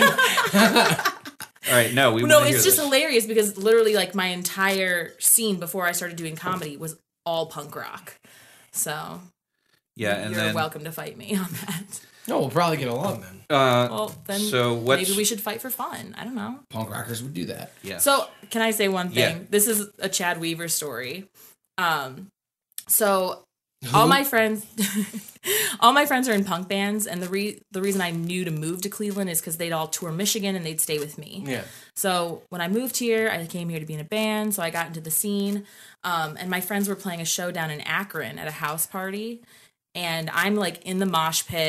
All right, no, we No, wanna it's hear just this. hilarious because literally, like my entire scene before I started doing comedy was all punk rock. So Yeah, and you're then welcome to fight me on that. No, we'll probably get along then. uh, Well, then so what's maybe we should fight for fun. I don't know. Punk rockers would do that. yeah. So, can I say one thing? Yeah. This is a Chad Weaver story. Um, so all my friends, all my friends are in punk bands, and the re- the reason I knew to move to Cleveland is because they'd all tour Michigan and they'd stay with me. Yeah. So when I moved here, I came here to be in a band, so I got into the scene. Um, and my friends were playing a show down in Akron at a house party, and I'm like in the mosh pit,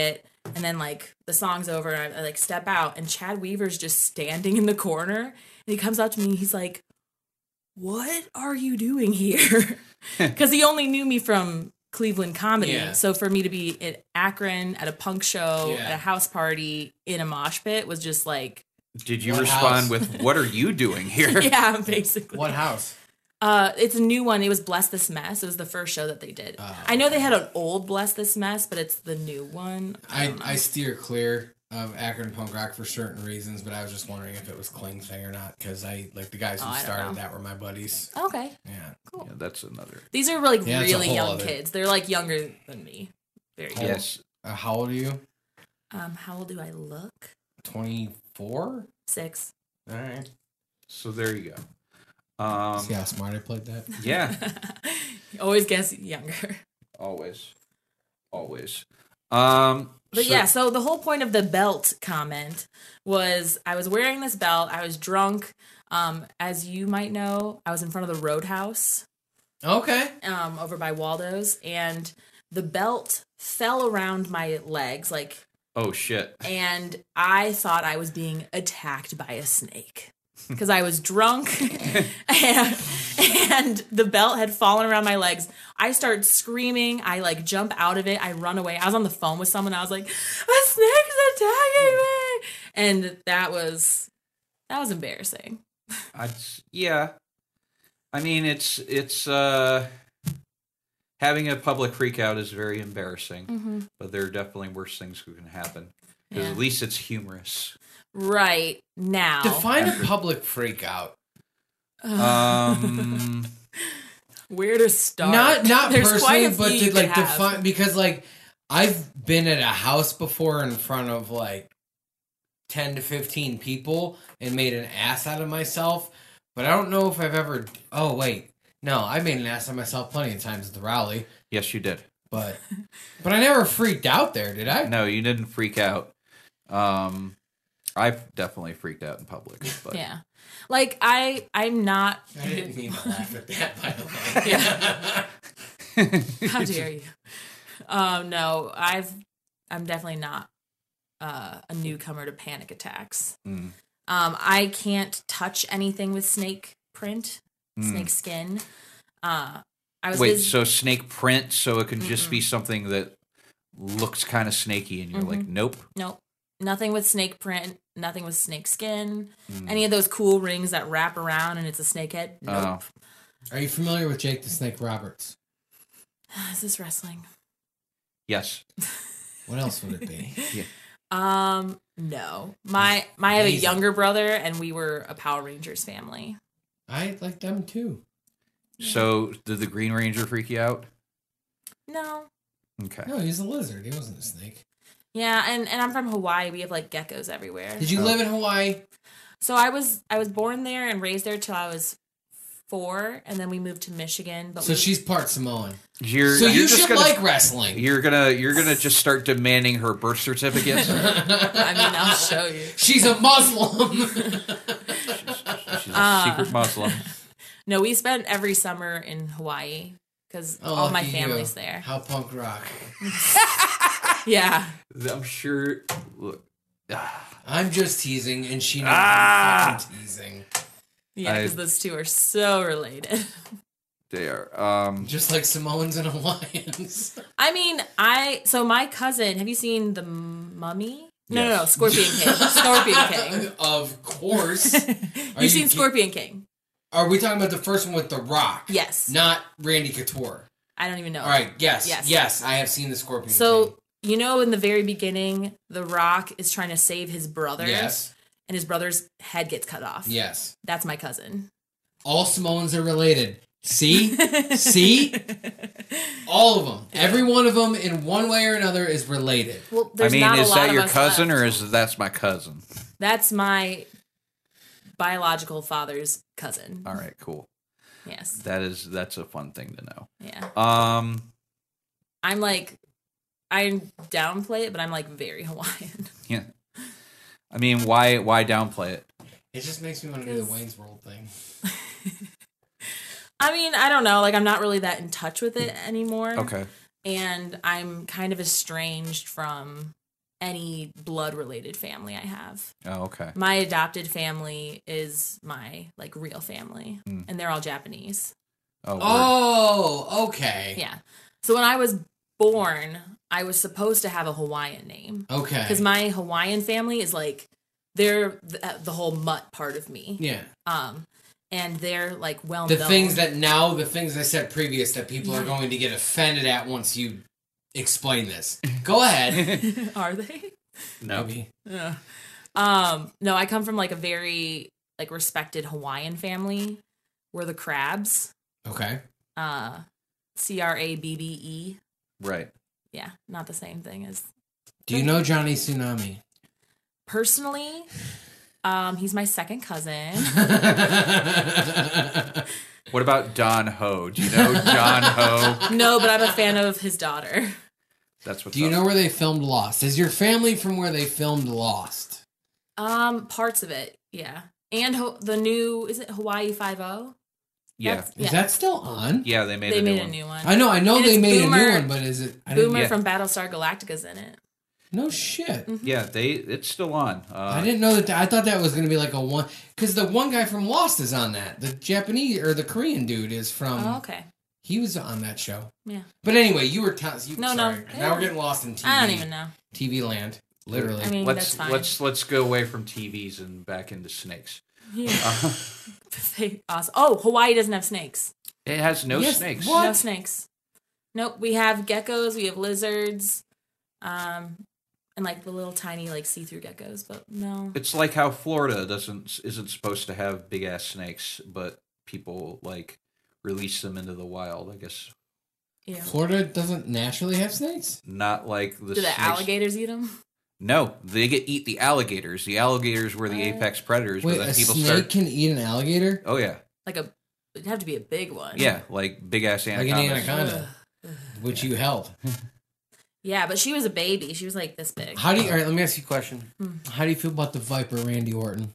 And then like the song's over, and I, I like step out, and Chad Weaver's just standing in the corner, and he comes up to me, and he's like, "What are you doing here?" Because he only knew me from Cleveland comedy. Yeah. So for me to be at Akron at a punk show, Yeah. at a house party, in a mosh pit was just like, Did you What respond house? with, what are you doing here? yeah, basically. What house? Uh, it's a new one. It was Bless This Mess. It was the first show that they did. Oh. I know they had an old Bless This Mess, but it's the new one. I, I, don't know. I steer clear of Akron punk rock for certain reasons, but I was just wondering if it was Kling thing or not, because I like the guys who Oh, I don't started know. that were my buddies. Okay. Yeah. Yeah, that's another. These are like Yeah, it's a really whole young other- kids. They're like younger than me. Very young. Yes. Uh, how old are you? Um, how old do I look? twenty-four? Six. All right. So there you go. Um, See how smart I played that? yeah, Always guess younger. always. Always. Um, But so- yeah, so the whole point of the belt comment was I was wearing this belt. I was drunk. Um, as you might know, I was in front of the Roadhouse Okay. um, over by Waldo's, and the belt fell around my legs, like, Oh, shit. and I thought I was being attacked by a snake because I was drunk and, and the belt had fallen around my legs. I start screaming. I like jump out of it. I run away. I was on the phone with someone. I was like, a snake's attacking me. And that was, that was embarrassing. I'd, yeah. I mean, it's, it's, uh, having a public freak out is very embarrassing, Mm-hmm. but there are definitely worse things that can happen. Because Yeah. at least it's humorous. Right now. Define a public freak out. Um, Where to start? Not not There's quite personally, a but few to, you like could have. define, because like I've been at a house before in front of like ten to fifteen people and made an ass out of myself, but I don't know if I've ever. Oh wait, no, I made an ass out of myself plenty of times at the rally, yes, you did. but but I never freaked out there, did I? No, you didn't freak out. Um, I've definitely freaked out in public. But Yeah. Like I I'm not I didn't mean to laugh at that, by the way. how dare you? Um no, I've I'm definitely not uh, a newcomer to panic attacks. Mm. Um I can't touch anything with snake print, Mm. snake skin. Uh I was Wait, vis- so snake print, so it can just be something that looks kind of snaky, and you're like, Mm-hmm. nope. Nope. Nothing with snake print, nothing with snake skin. Mm. Any of those cool rings that wrap around and it's a snake head? Nope. Oh. Are you familiar with Jake the Snake Roberts? Is this wrestling? Yes. What else would it be? Um, no. My my I have a Amazing. younger brother and we were a Power Rangers family. I like them too. So did the Green Ranger freak you out? No. Okay. No, he's a lizard. He wasn't a snake. Yeah, and, and I'm from Hawaii. We have like geckos everywhere. Did you Oh. live in Hawaii? So I was I was born there and raised there till I was four, and then we moved to Michigan. But So we, she's part Samoan. You're, So you're you just should gonna, like wrestling. You're gonna you're gonna just start demanding her birth certificate. I mean, I'll show you. She's a Muslim. She's a secret Muslim. No, we spent every summer in Hawaii because Oh, all my lucky family's you. there. How punk rock. Yeah. I'm sure. Look, I'm just teasing, and she knows Ah! I'm fucking teasing. Yeah, I- because those two are so related. they are. Um, Just like Samoans and Hawaiians. I mean, I so my cousin. Have you seen the Mummy? No, no, no, Yes. Scorpion King. Scorpion King. Of course. Are You've you seen ki- Scorpion King? Are we talking about the first one with The Rock? Yes. Not Randy Couture. I don't even know. All right, yes. Yes. Yes, I have seen the Scorpion So King. you know, in the very beginning, The Rock is trying to save his brother. Yes. And his brother's head gets cut off. Yes. That's my cousin. All Samoans are related. See? See? All of them. Every one of them, in one way or another, is related. Well, I there's mean, not a is lot that of your us cousin left. or is that's my cousin? That's my biological father's cousin. All right, cool. Yes. That is that's a fun thing to know. Yeah. Um, I'm like, I downplay it, but I'm like very Hawaiian. yeah. I mean, why why downplay it? It just makes me want to do the Because- Wayne's World thing. I mean, I don't know. Like, I'm not really that in touch with it anymore. Okay. And I'm kind of estranged from any blood related family I have. Oh, okay. My adopted family is my like real family, Hmm. and they're all Japanese. Oh, word. Oh, okay. Yeah. So when I was born, I was supposed to have a Hawaiian name Okay. because my Hawaiian family is like they're the, the whole mutt part of me. Yeah. Um, and they're like well The known. things that now, the things I said previous that people are going to get offended at once you explain this. Go ahead. are they? No. Maybe. Yeah. Um, no, I come from like a very like respected Hawaiian family. We're the Crabs. Okay. Uh, C R A B B E. Right. Yeah, not the same thing as Do you know Johnny Tsunami? personally. Um, he's my second cousin. What about Don Ho? Do you know John Ho? No, but I'm a fan of his daughter. That's what's Do you up. know where they filmed Lost? Is your family from where they filmed Lost? Um, parts of it, yeah. And ho- the new is it Hawaii Five O? Yeah. Is Yeah. that still on? Yeah, they made They a new made one. a new one. I know, I know And they it's made a new Boomer- one, but is it? I didn't, Boomer Yeah. from Battlestar Galactica's in it. no shit. Yeah, they it's still on. Uh, I didn't know that. Th- I thought that was going to be like a one because the one guy from Lost is on that. The Japanese or the Korean dude is from. Oh, okay. He was on that show. Yeah. But anyway, you were telling. You, No, no. sorry. Now we're getting lost in T V. I don't even know. T V land, literally. I mean, let's that's fine. let's let's go away from T Vs and back into snakes. Yeah. Uh, Awesome. Oh, Hawaii doesn't have snakes. it has no Yes, snakes. what? No snakes. Nope. We have geckos. We have lizards. Um, and like the little tiny like see-through geckos, but no. It's like how Florida doesn't isn't supposed to have big ass snakes, but people like release them into the wild. I guess Yeah. Florida doesn't naturally have snakes. not like the Do the snakes. alligators eat them? No, they get eat the alligators. The alligators were the What? apex predators, Wait, but then a people snake start. can eat an alligator? Oh yeah, Like a, it'd have to be a big one. yeah, like big ass Like anacondas. an anaconda, which you held. Yeah, but she was a baby. She was like this big. How do you? All right, let me ask you a question. Hmm. How do you feel about the Viper, Randy Orton?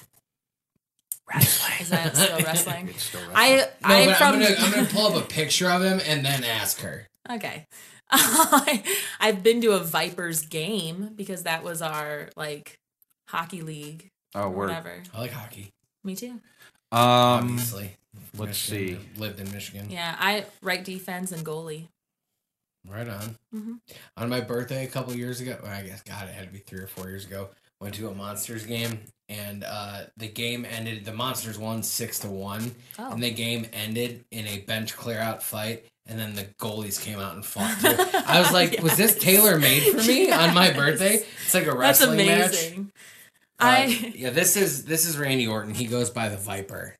Is that still wrestling? It's still wrestling. I, No, I'm but from. I'm gonna I'm gonna pull up a picture of him and then ask her. Okay. I've been to a Vipers game because that was our like hockey league oh, or word. whatever. I like hockey, Me too. Um, obviously. let's Michigan, see. Lived in Michigan. Yeah, I right defense and goalie. Right on. Mhm. On my birthday a couple years ago, well, I guess God, it had to be three or four years ago. Went to a Monsters game, and uh, the game ended. The Monsters won six to one, Oh. and the game ended in a bench clear out fight. And then the goalies came out and fought. Too. I was like, "Was this tailor made for me on my birthday?" It's like a That's wrestling match. amazing. Uh, I yeah, this is this is Randy Orton. He goes by the Viper.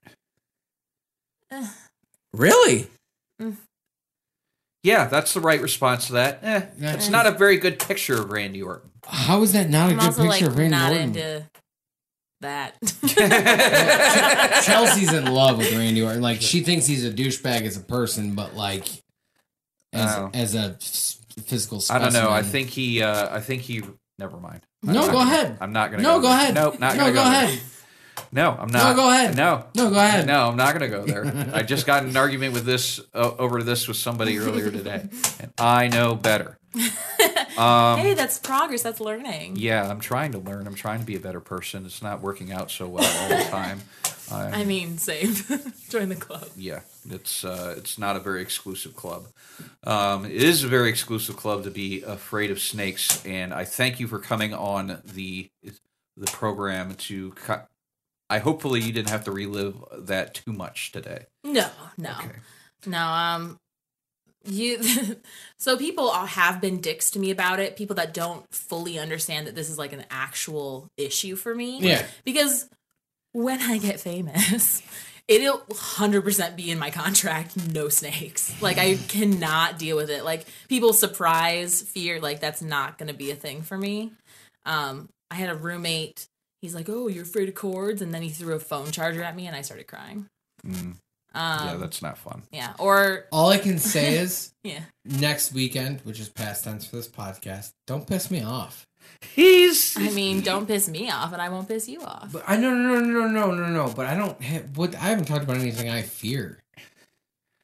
Really? Yeah, that's the right response to that. Eh, Yeah. it's not a very good picture of Randy Orton. How is that not a I'm good also picture like of Randy not Orton? into that. Chelsea's in love with Randy Orton. Like she thinks he's a douchebag as a person, but like as Oh. as a s- physical I specimen. don't know. I think he. Uh, I think he. Never mind. I'm No, not go gonna- ahead. I'm not gonna. No, go go there. ahead. Nope, not no, gonna go go there. ahead. No, I'm not. go ahead. No, No, go ahead. no, I'm not gonna go there. I just got in an argument with this uh, over this with somebody earlier today, and I know better. Um, Hey, that's progress. That's learning. yeah, I'm trying to learn. I'm trying to be a better person. It's not working out so well all the time. I'm- I mean, same. Join the club. Yeah, it's uh, it's not a very exclusive club. Um, it is a very exclusive club to be afraid of snakes, and I thank you for coming on the the program to. Co- I hopefully you didn't have to relive that too much today. No, no, Okay. no. Um, you. So people all have been dicks to me about it. People that don't fully understand that this is like an actual issue for me. Yeah. Because when I get famous, it'll one hundred percent be in my contract. No snakes. Like I cannot deal with it. Like people surprise fear. Like that's not going to be a thing for me. Um, I had a roommate. He's like, "Oh, you're afraid of cords," and then he threw a phone charger at me, and I started crying. Mm. Um, yeah, that's not fun. Yeah, or All I can say is yeah, next weekend, which is past tense for this podcast, don't piss me off. He's. I mean, don't piss me off, and I won't piss you off. But I no no no no no no no. But I don't have what I haven't talked about anything I fear.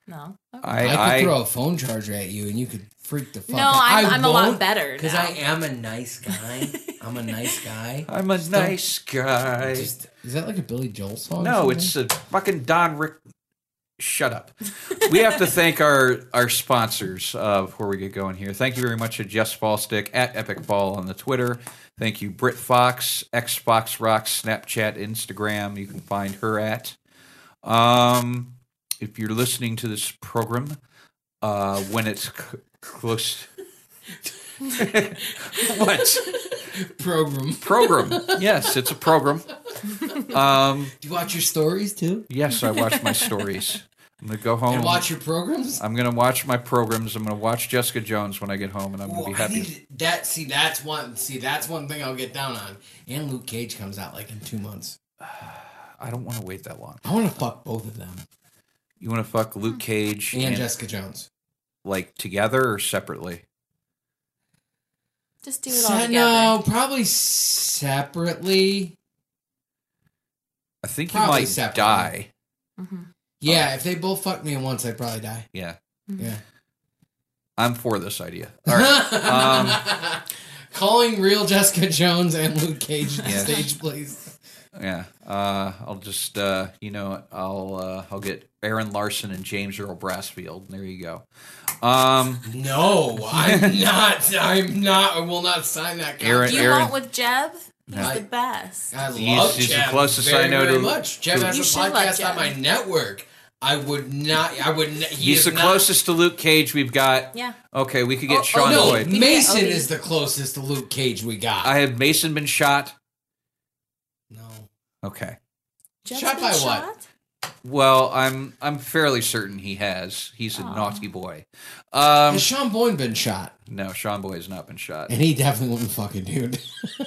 No. Okay. I, I could I throw a phone charger at you and you could freak the fuck No, out. I'm- I I'm a lot won't, better because now. I am a nice guy. I'm a nice guy. I'm a Just nice guy. Just, is that like a Billy Joel song? or No, something? it's a fucking Don Rick. Shut up. We have to thank our our sponsors uh, before we get going here. Thank you very much to Jess Fallstick at Epic Fall on the Twitter. Thank you, Britt Fox, Xbox Rocks, Snapchat, Instagram. You can find her at. Um, if you're listening to this program, uh, when it's c- close. What? Program. Program. Yes, it's a program. Um, Do you watch your stories too? yes, I watch my stories. I'm going to go home. And watch your programs? I'm going to watch my programs. I'm going to watch Jessica Jones when I get home, and I'm going to Ooh, be I happy. need that. See, that's one. See, that's one thing I'll get down on. And Luke Cage comes out like in two months. I don't want to wait that long. I want to fuck both of them You want to fuck Luke Cage and, and, Jessica Jones. like together or separately? Just do it all Se- together. no, probably separately. I think you Probably might separately. die. Mm-hmm. Yeah, if they both fucked me at once, I'd probably die. Yeah, Yeah. I'm for this idea. All right. Um, Calling real Jessica Jones and Luke Cage to Yeah. stage, please. yeah. Uh, I'll just, uh, you know, I'll uh, I'll get Aaron Larson and James Earl Brassfield. There you go. Um, No, I'm not. I'm not. I will not sign that Aaron- contract. You Aaron- won't with Jeb? He's No. the best. I He's- love he's the Jeff closest very, I know very to- much. Jeff to- has You a should love podcast Jeff. on my network. I would not. I would. N- he he's is the not- closest to Luke Cage we've got. Yeah. Okay, we could get Oh, oh, Sean No, Boyd. You Mason get Odie. is the closest to Luke Cage we got. I have Mason been shot. no. Okay. Jeb's Shot been by what? shot? Well, I'm I'm fairly certain he has. He's a Aw. naughty boy. Um, Has Sean Boyd been shot? no, Sean Boy has not been shot. And he definitely wouldn't fucking dude.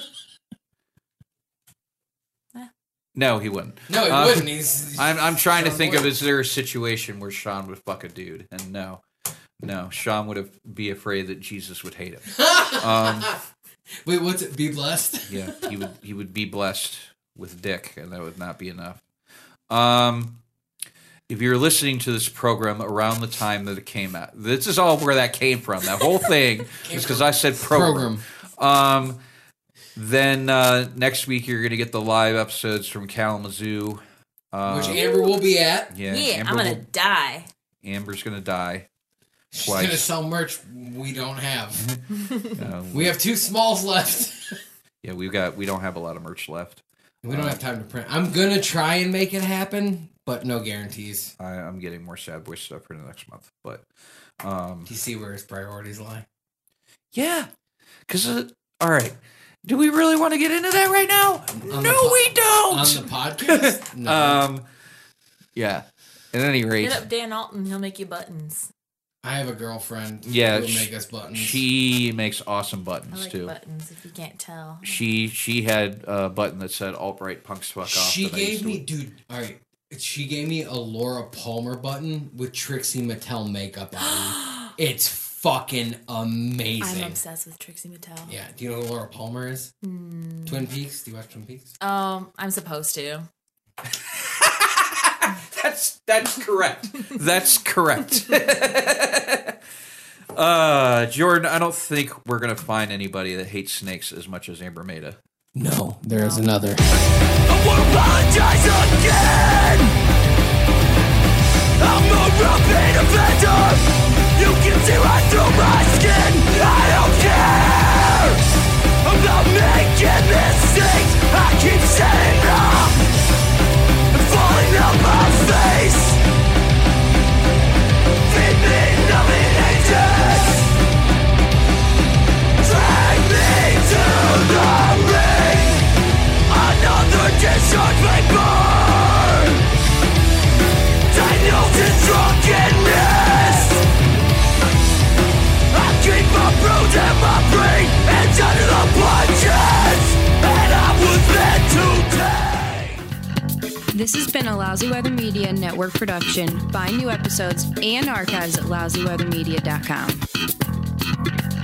No, he wouldn't. No, he Uh, wouldn't. He's. I'm I'm trying to Sean think Boyd. of is there a situation where Sean would fuck a dude? And no, no, Sean would have be afraid that Jesus would hate him. Um, Wait, what's it? Be blessed. yeah, he would he would be blessed with dick, and that would not be enough. Um, if you're listening to this program around the time that it came out, this is all where that came from. That whole thing is because I said program. Um, then uh, next week you're going to get the live episodes from Kalamazoo. Uh, Which Amber will be at. yeah, Yeah, Amber I'm gonna will- die. Amber's going to die. She's Twice. gonna sell merch we don't have. Uh, We have two smalls left. yeah, we've got we don't have a lot of merch left. We don't have time to print. I'm gonna try and make it happen, but no guarantees. I, I'm getting more Sad Boy stuff for the next month, but um, You see where his priorities lie. yeah, because uh, all right, do we really want to get into that right now? On no, the po- we don't. On the podcast? No. Um, yeah. At any rate, Hit up Dan Alton. He'll make you buttons. I have a girlfriend Yeah, who will sh- make us buttons. she makes awesome I buttons like too. buttons. If you can't tell. She she had a button that said "Alt-right punks fuck off." She that I used gave to- me, dude. All right, she gave me a Laura Palmer button with Trixie Mattel makeup on. it. It's fucking amazing. I'm obsessed with Trixie Mattel. Yeah. Do you know who Laura Palmer is? Hmm. Twin Peaks. Do you watch Twin Peaks? Um, I'm supposed to. That's that's correct. That's correct. uh, Jordan, I don't think we're gonna find anybody that hates snakes as much as Amber Maida. No, there is another. I wanna apologize again. I'm a repeat offender. You can see right through my skin. I don't care about making mistakes. I keep setting up and falling out my face. Feed me nothing agents. Drag me to the ring. Another discharge vapor. Diagnosed in drunkenness. I keep my bruise and my brain and under the punches. And I was meant to die. This has been a Lousy Weather Media Network production. Find new episodes and archives at lousy weather media dot com.